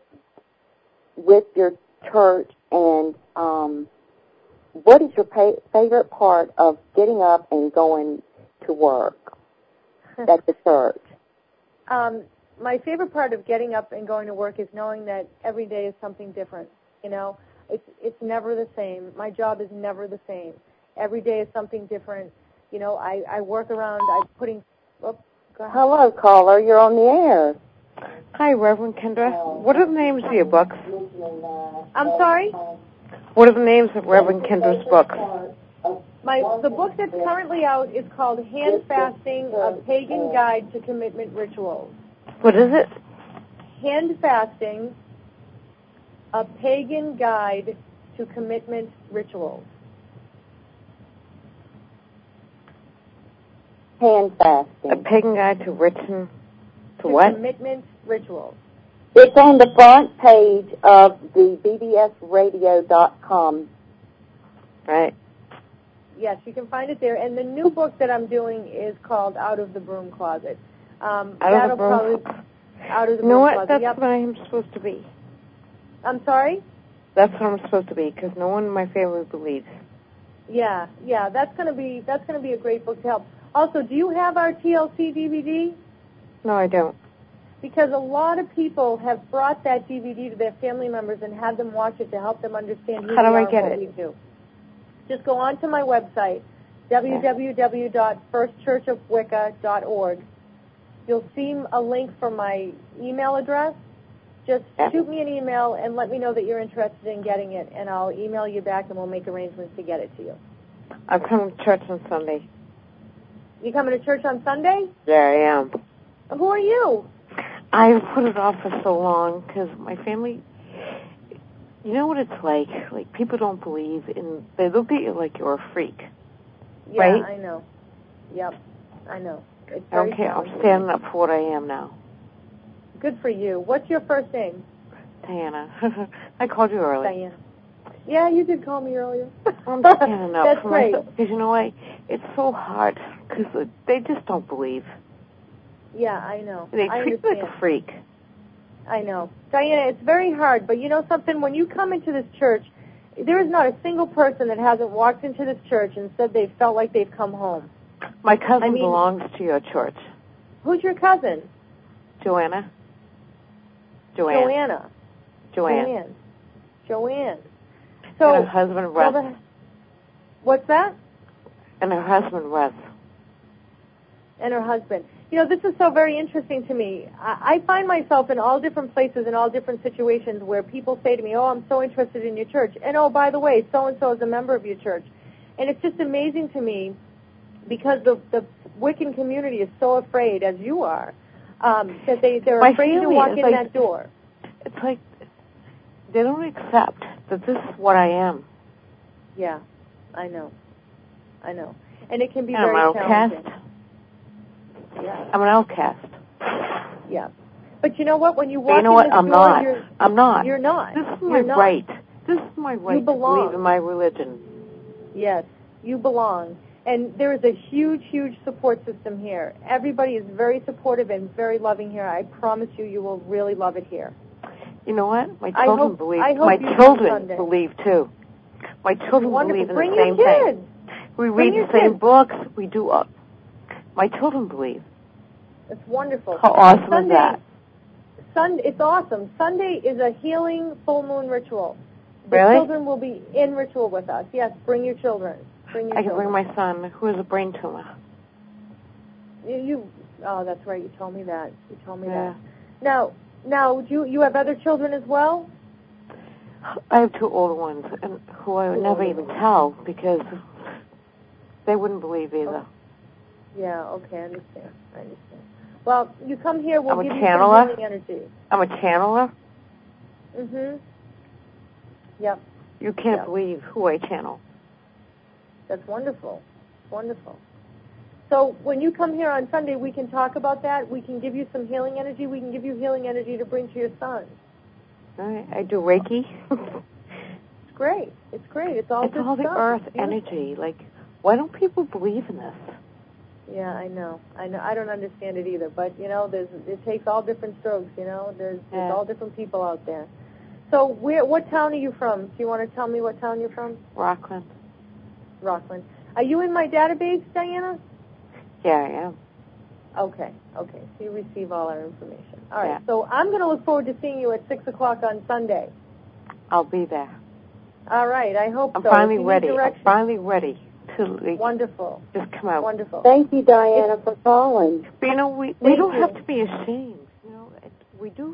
[SPEAKER 1] with your church, and um, what is your pa- favorite part of getting up and going to work at the church?
[SPEAKER 2] Um, my favorite part of getting up and going to work is knowing that every day is something different. You know, it's it's never the same. My job is never the same. Every day is something different. You know, I, I work around, I'm putting... Oh, go ahead.
[SPEAKER 1] Hello, caller. You're on the air.
[SPEAKER 6] Hi, Reverend Kendra. What are the names of your books?
[SPEAKER 2] I'm sorry?
[SPEAKER 6] What are the names of Reverend Kendra's books?
[SPEAKER 2] My The book that's currently out is called Hand Fasting, A Pagan Guide to Commitment Rituals.
[SPEAKER 6] What is it?
[SPEAKER 2] Hand Fasting, A Pagan Guide to Commitment Rituals.
[SPEAKER 1] Hand fasting.
[SPEAKER 6] A Pagan Guide to Written... To,
[SPEAKER 2] to
[SPEAKER 6] what?
[SPEAKER 2] Commitment Rituals.
[SPEAKER 1] It's on the front page of the B B S radio dot com.
[SPEAKER 6] Right.
[SPEAKER 2] Yes, you can find it there. And the new book that I'm doing is called Out of the Broom Closet. Um,
[SPEAKER 6] out of the broom
[SPEAKER 2] probably, Out of the
[SPEAKER 6] you know
[SPEAKER 2] Broom
[SPEAKER 6] what?
[SPEAKER 2] Closet.
[SPEAKER 6] That's
[SPEAKER 2] yep.
[SPEAKER 6] what I'm supposed to be.
[SPEAKER 2] I'm sorry?
[SPEAKER 6] That's what I'm supposed to be, because no one in my family believes.
[SPEAKER 2] Yeah, yeah, that's going to be that's going to be a great book to help. Also, do you have our T L C D V D?
[SPEAKER 6] No, I don't.
[SPEAKER 2] Because a lot of people have brought that D V D to their family members and had them watch it to help them understand who
[SPEAKER 6] How
[SPEAKER 2] we
[SPEAKER 6] do I
[SPEAKER 2] are
[SPEAKER 6] get
[SPEAKER 2] and what
[SPEAKER 6] it?
[SPEAKER 2] we do. Just go on to my website, w w w dot first church of wicca dot org. You'll see a link for my email address. Just
[SPEAKER 6] yeah.
[SPEAKER 2] shoot me an email and let me know that you're interested in getting it, and I'll email you back and we'll make arrangements to get it to you.
[SPEAKER 6] I'm coming to church on Sunday.
[SPEAKER 2] You coming to church on Sunday?
[SPEAKER 6] There I am.
[SPEAKER 2] Who are you?
[SPEAKER 6] I put it off for so long because my family, you know what it's like? Like, people don't believe in, they look at you like you're a freak.
[SPEAKER 2] Yeah,
[SPEAKER 6] right?
[SPEAKER 2] I know. Yep, I know. It's
[SPEAKER 6] I don't care. I'm standing up for what I am now.
[SPEAKER 2] Good for you. What's your first name?
[SPEAKER 6] Diana. I called you earlier.
[SPEAKER 2] Diana. Yeah, you did call me earlier.
[SPEAKER 6] I'm standing up
[SPEAKER 2] That's
[SPEAKER 6] for
[SPEAKER 2] great.
[SPEAKER 6] myself. Because, you know what? It's so hard because they just don't believe.
[SPEAKER 2] Yeah, I know.
[SPEAKER 6] They
[SPEAKER 2] I
[SPEAKER 6] treat me like
[SPEAKER 2] understand.
[SPEAKER 6] a freak.
[SPEAKER 2] I know. Diana, it's very hard, but you know something? When you come into this church, there is not a single person that hasn't walked into this church and said they felt like they've come home.
[SPEAKER 6] My cousin
[SPEAKER 2] I mean,
[SPEAKER 6] belongs to your church.
[SPEAKER 2] Who's your cousin?
[SPEAKER 6] Joanna. Joanne.
[SPEAKER 2] Joanna.
[SPEAKER 6] Joanne.
[SPEAKER 2] Joanne. Joanne. So,
[SPEAKER 6] and her husband, Russ.
[SPEAKER 2] Well, the, what's that?
[SPEAKER 6] And her husband, Russ.
[SPEAKER 2] And her husband. You know, this is so very interesting to me. I, I find myself in all different places, in all different situations where people say to me, oh, I'm so interested in your church. And, oh, by the way, so-and-so is a member of your church. And it's just amazing to me because the, the Wiccan community is so afraid, as you are, um, that they, they're
[SPEAKER 6] My
[SPEAKER 2] afraid to
[SPEAKER 6] family
[SPEAKER 2] walk
[SPEAKER 6] is
[SPEAKER 2] in
[SPEAKER 6] like,
[SPEAKER 2] that door.
[SPEAKER 6] It's like they don't accept that this is what I am.
[SPEAKER 2] Yeah, I know. I know. and it can be
[SPEAKER 6] I'm
[SPEAKER 2] very
[SPEAKER 6] an outcast.
[SPEAKER 2] challenging. Yeah.
[SPEAKER 6] I'm an outcast.
[SPEAKER 2] Yeah. But you know what? When you walk
[SPEAKER 6] but you know
[SPEAKER 2] in
[SPEAKER 6] what?
[SPEAKER 2] this
[SPEAKER 6] I'm
[SPEAKER 2] door,
[SPEAKER 6] not.
[SPEAKER 2] You're,
[SPEAKER 6] I'm not.
[SPEAKER 2] You're not.
[SPEAKER 6] This is
[SPEAKER 2] you're
[SPEAKER 6] my
[SPEAKER 2] not.
[SPEAKER 6] right. This is my right
[SPEAKER 2] you belong.
[SPEAKER 6] to believe in my religion.
[SPEAKER 2] Yes, you belong. And there is a huge, huge support system here. Everybody is very supportive and very loving here. I promise you, you will really love it here.
[SPEAKER 6] You know what? My
[SPEAKER 2] I
[SPEAKER 6] children
[SPEAKER 2] hope,
[SPEAKER 6] believe.
[SPEAKER 2] I hope
[SPEAKER 6] My
[SPEAKER 2] you
[SPEAKER 6] children believe too. My children
[SPEAKER 2] Wonderful.
[SPEAKER 6] believe in
[SPEAKER 2] Bring
[SPEAKER 6] the
[SPEAKER 2] your
[SPEAKER 6] same
[SPEAKER 2] kids.
[SPEAKER 6] thing. We
[SPEAKER 2] Bring
[SPEAKER 6] read the same
[SPEAKER 2] kids.
[SPEAKER 6] books. We do. Uh, my children believe.
[SPEAKER 2] It's wonderful.
[SPEAKER 6] How awesome
[SPEAKER 2] Sunday,
[SPEAKER 6] is that?
[SPEAKER 2] Sunday, it's awesome. Sunday is a healing full moon ritual. The
[SPEAKER 6] really?
[SPEAKER 2] children will be in ritual with us. Yes, bring your children. Bring your
[SPEAKER 6] I can
[SPEAKER 2] children.
[SPEAKER 6] bring my son, who has a brain tumor.
[SPEAKER 2] You, you oh, that's right. You told me that. You told me
[SPEAKER 6] yeah.
[SPEAKER 2] that. Now, now, do you you have other children as well?
[SPEAKER 6] I have two older ones, and who I would
[SPEAKER 2] two
[SPEAKER 6] never even
[SPEAKER 2] ones.
[SPEAKER 6] tell because they wouldn't believe either.
[SPEAKER 2] Oh. Yeah. Okay, I understand. I understand. Well, you come here. We'll
[SPEAKER 6] I'm
[SPEAKER 2] give
[SPEAKER 6] a
[SPEAKER 2] you
[SPEAKER 6] channeler.
[SPEAKER 2] some healing energy.
[SPEAKER 6] I'm a channeler.
[SPEAKER 2] Mhm. Yep.
[SPEAKER 6] You can't
[SPEAKER 2] yep.
[SPEAKER 6] believe who I channel.
[SPEAKER 2] That's wonderful. Wonderful. So when you come here on Sunday, we can talk about that. We can give you some healing energy. We can give you healing energy to bring to your son.
[SPEAKER 6] All right. I do Reiki.
[SPEAKER 2] It's great. It's great. It's all
[SPEAKER 6] it's
[SPEAKER 2] good
[SPEAKER 6] all the
[SPEAKER 2] stuff.
[SPEAKER 6] earth
[SPEAKER 2] It's
[SPEAKER 6] energy. Like, why don't people believe in this?
[SPEAKER 2] Yeah, I know. I know. I don't understand it either. But you know, there's it takes all different strokes. You know, there's
[SPEAKER 6] yeah.
[SPEAKER 2] there's all different people out there. So where? What town are you from? Do you want to tell me what town you're from?
[SPEAKER 6] Rockland.
[SPEAKER 2] Rockland. Are you in my database, Diana?
[SPEAKER 6] Yeah, I am.
[SPEAKER 2] Okay, okay. So you receive all our information. All right.
[SPEAKER 6] Yeah.
[SPEAKER 2] So I'm going to look forward to seeing you at six o'clock on Sunday.
[SPEAKER 6] I'll be there.
[SPEAKER 2] All right. I hope
[SPEAKER 6] I'm
[SPEAKER 2] so.
[SPEAKER 6] finally ready. I'm finally ready to like,
[SPEAKER 2] Wonderful.
[SPEAKER 6] just come out.
[SPEAKER 2] Wonderful.
[SPEAKER 1] Thank you, Diana, it's, for calling.
[SPEAKER 6] But you know, we we
[SPEAKER 2] Thank
[SPEAKER 6] don't
[SPEAKER 2] you.
[SPEAKER 6] have to be ashamed. You know, it, we do.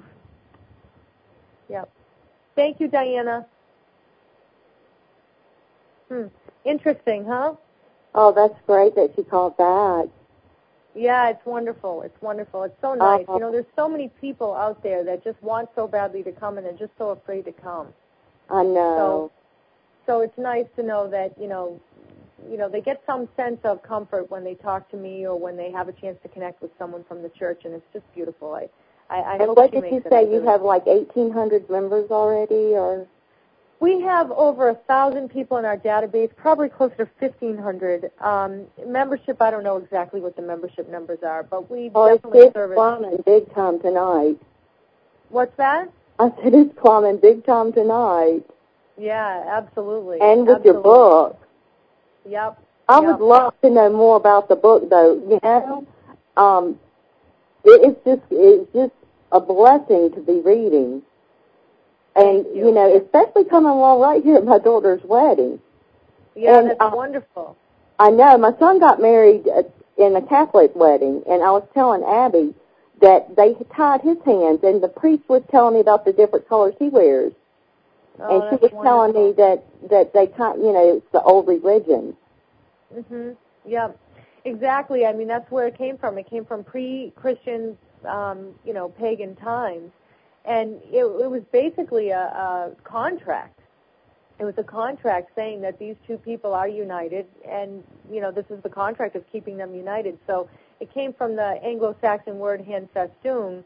[SPEAKER 2] Yep. Thank you, Diana. Hmm. Interesting, huh?
[SPEAKER 1] Oh, that's great that she called back.
[SPEAKER 2] Yeah, it's wonderful. It's wonderful. It's so nice.
[SPEAKER 1] Uh-huh.
[SPEAKER 2] You know, there's so many people out there that just want so badly to come and they're just so afraid to come.
[SPEAKER 1] I know.
[SPEAKER 2] So, so it's nice to know that, you know, you know, they get some sense of comfort when they talk to me or when they have a chance to connect with someone from the church, and it's just beautiful. I, I, I
[SPEAKER 1] and
[SPEAKER 2] hope
[SPEAKER 1] what
[SPEAKER 2] she
[SPEAKER 1] did you
[SPEAKER 2] makes
[SPEAKER 1] say?
[SPEAKER 2] it
[SPEAKER 1] You have like eighteen hundred members already, or?
[SPEAKER 2] We have over a thousand people in our database, probably closer to fifteen hundred. Um, membership, I don't know exactly what the membership numbers are, but we
[SPEAKER 1] oh,
[SPEAKER 2] definitely
[SPEAKER 1] it's
[SPEAKER 2] service.
[SPEAKER 1] climbing big time tonight.
[SPEAKER 2] What's that?
[SPEAKER 1] I said it's climbing big time tonight.
[SPEAKER 2] Yeah, absolutely.
[SPEAKER 1] And with
[SPEAKER 2] absolutely.
[SPEAKER 1] your book.
[SPEAKER 2] Yep.
[SPEAKER 1] I
[SPEAKER 2] yep.
[SPEAKER 1] would love to know more about the book, though. You know, um, it, it's just it's just a blessing to be reading. And,
[SPEAKER 2] you.
[SPEAKER 1] you know, especially coming along right here at my daughter's wedding.
[SPEAKER 2] Yeah,
[SPEAKER 1] and,
[SPEAKER 2] that's
[SPEAKER 1] uh,
[SPEAKER 2] wonderful.
[SPEAKER 1] I know. My son got married in a Catholic wedding, and I was telling Abby that they tied his hands, and the priest was telling me about the different colors he wears.
[SPEAKER 2] Oh,
[SPEAKER 1] and she was
[SPEAKER 2] wonderful.
[SPEAKER 1] telling me that, that they, you know, it's the old religion.
[SPEAKER 2] Mm-hmm. Yeah, exactly. I mean, that's where it came from. It came from pre-Christian, um, you know, pagan times. And it, it was basically a, a contract. It was a contract saying that these two people are united, and, you know, this is the contract of keeping them united. So it came from the Anglo-Saxon word hen festoon.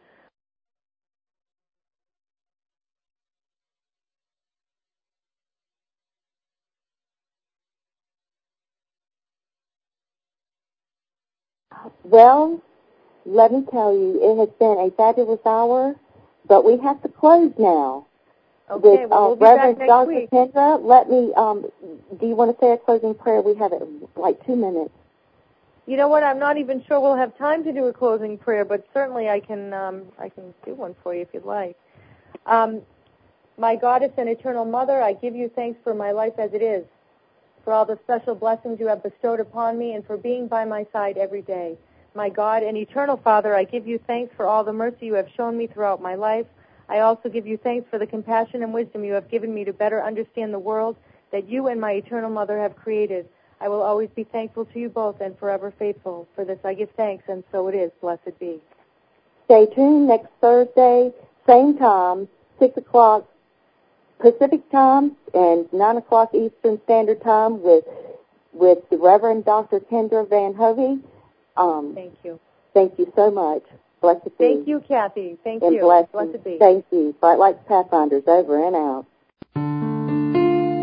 [SPEAKER 1] Well, let me tell you, it has been a fabulous hour, but we have to close now.
[SPEAKER 2] Okay,
[SPEAKER 1] With,
[SPEAKER 2] well, we'll
[SPEAKER 1] uh,
[SPEAKER 2] be
[SPEAKER 1] Reverend
[SPEAKER 2] back next
[SPEAKER 1] Doctor
[SPEAKER 2] week.
[SPEAKER 1] Kendra, let me, um, do you want to say a closing prayer? We have it like two minutes.
[SPEAKER 2] You know what? I'm not even sure we'll have time to do a closing prayer, but certainly I can um, I can do one for you if you'd like. Um, my Goddess and Eternal Mother, I give you thanks for my life as it is, for all the special blessings you have bestowed upon me, and for being by my side every day. My God and Eternal Father, I give you thanks for all the mercy you have shown me throughout my life. I also give you thanks for the compassion and wisdom you have given me to better understand the world that you and my Eternal Mother have created. I will always be thankful to you both and forever faithful. For this I give thanks, and so it is. Blessed be.
[SPEAKER 1] Stay tuned next Thursday, same time, six o'clock Pacific time and nine o'clock Eastern Standard Time with with the Reverend Doctor Kendra Van Hovey. Um,
[SPEAKER 2] thank you.
[SPEAKER 1] Thank you so much. Blessed be.
[SPEAKER 2] Thank you, Kathy. Thank
[SPEAKER 1] and
[SPEAKER 2] you.
[SPEAKER 1] Blessed,
[SPEAKER 2] blessed be.
[SPEAKER 1] Thank you. Bright Lights Pathfinders over and out.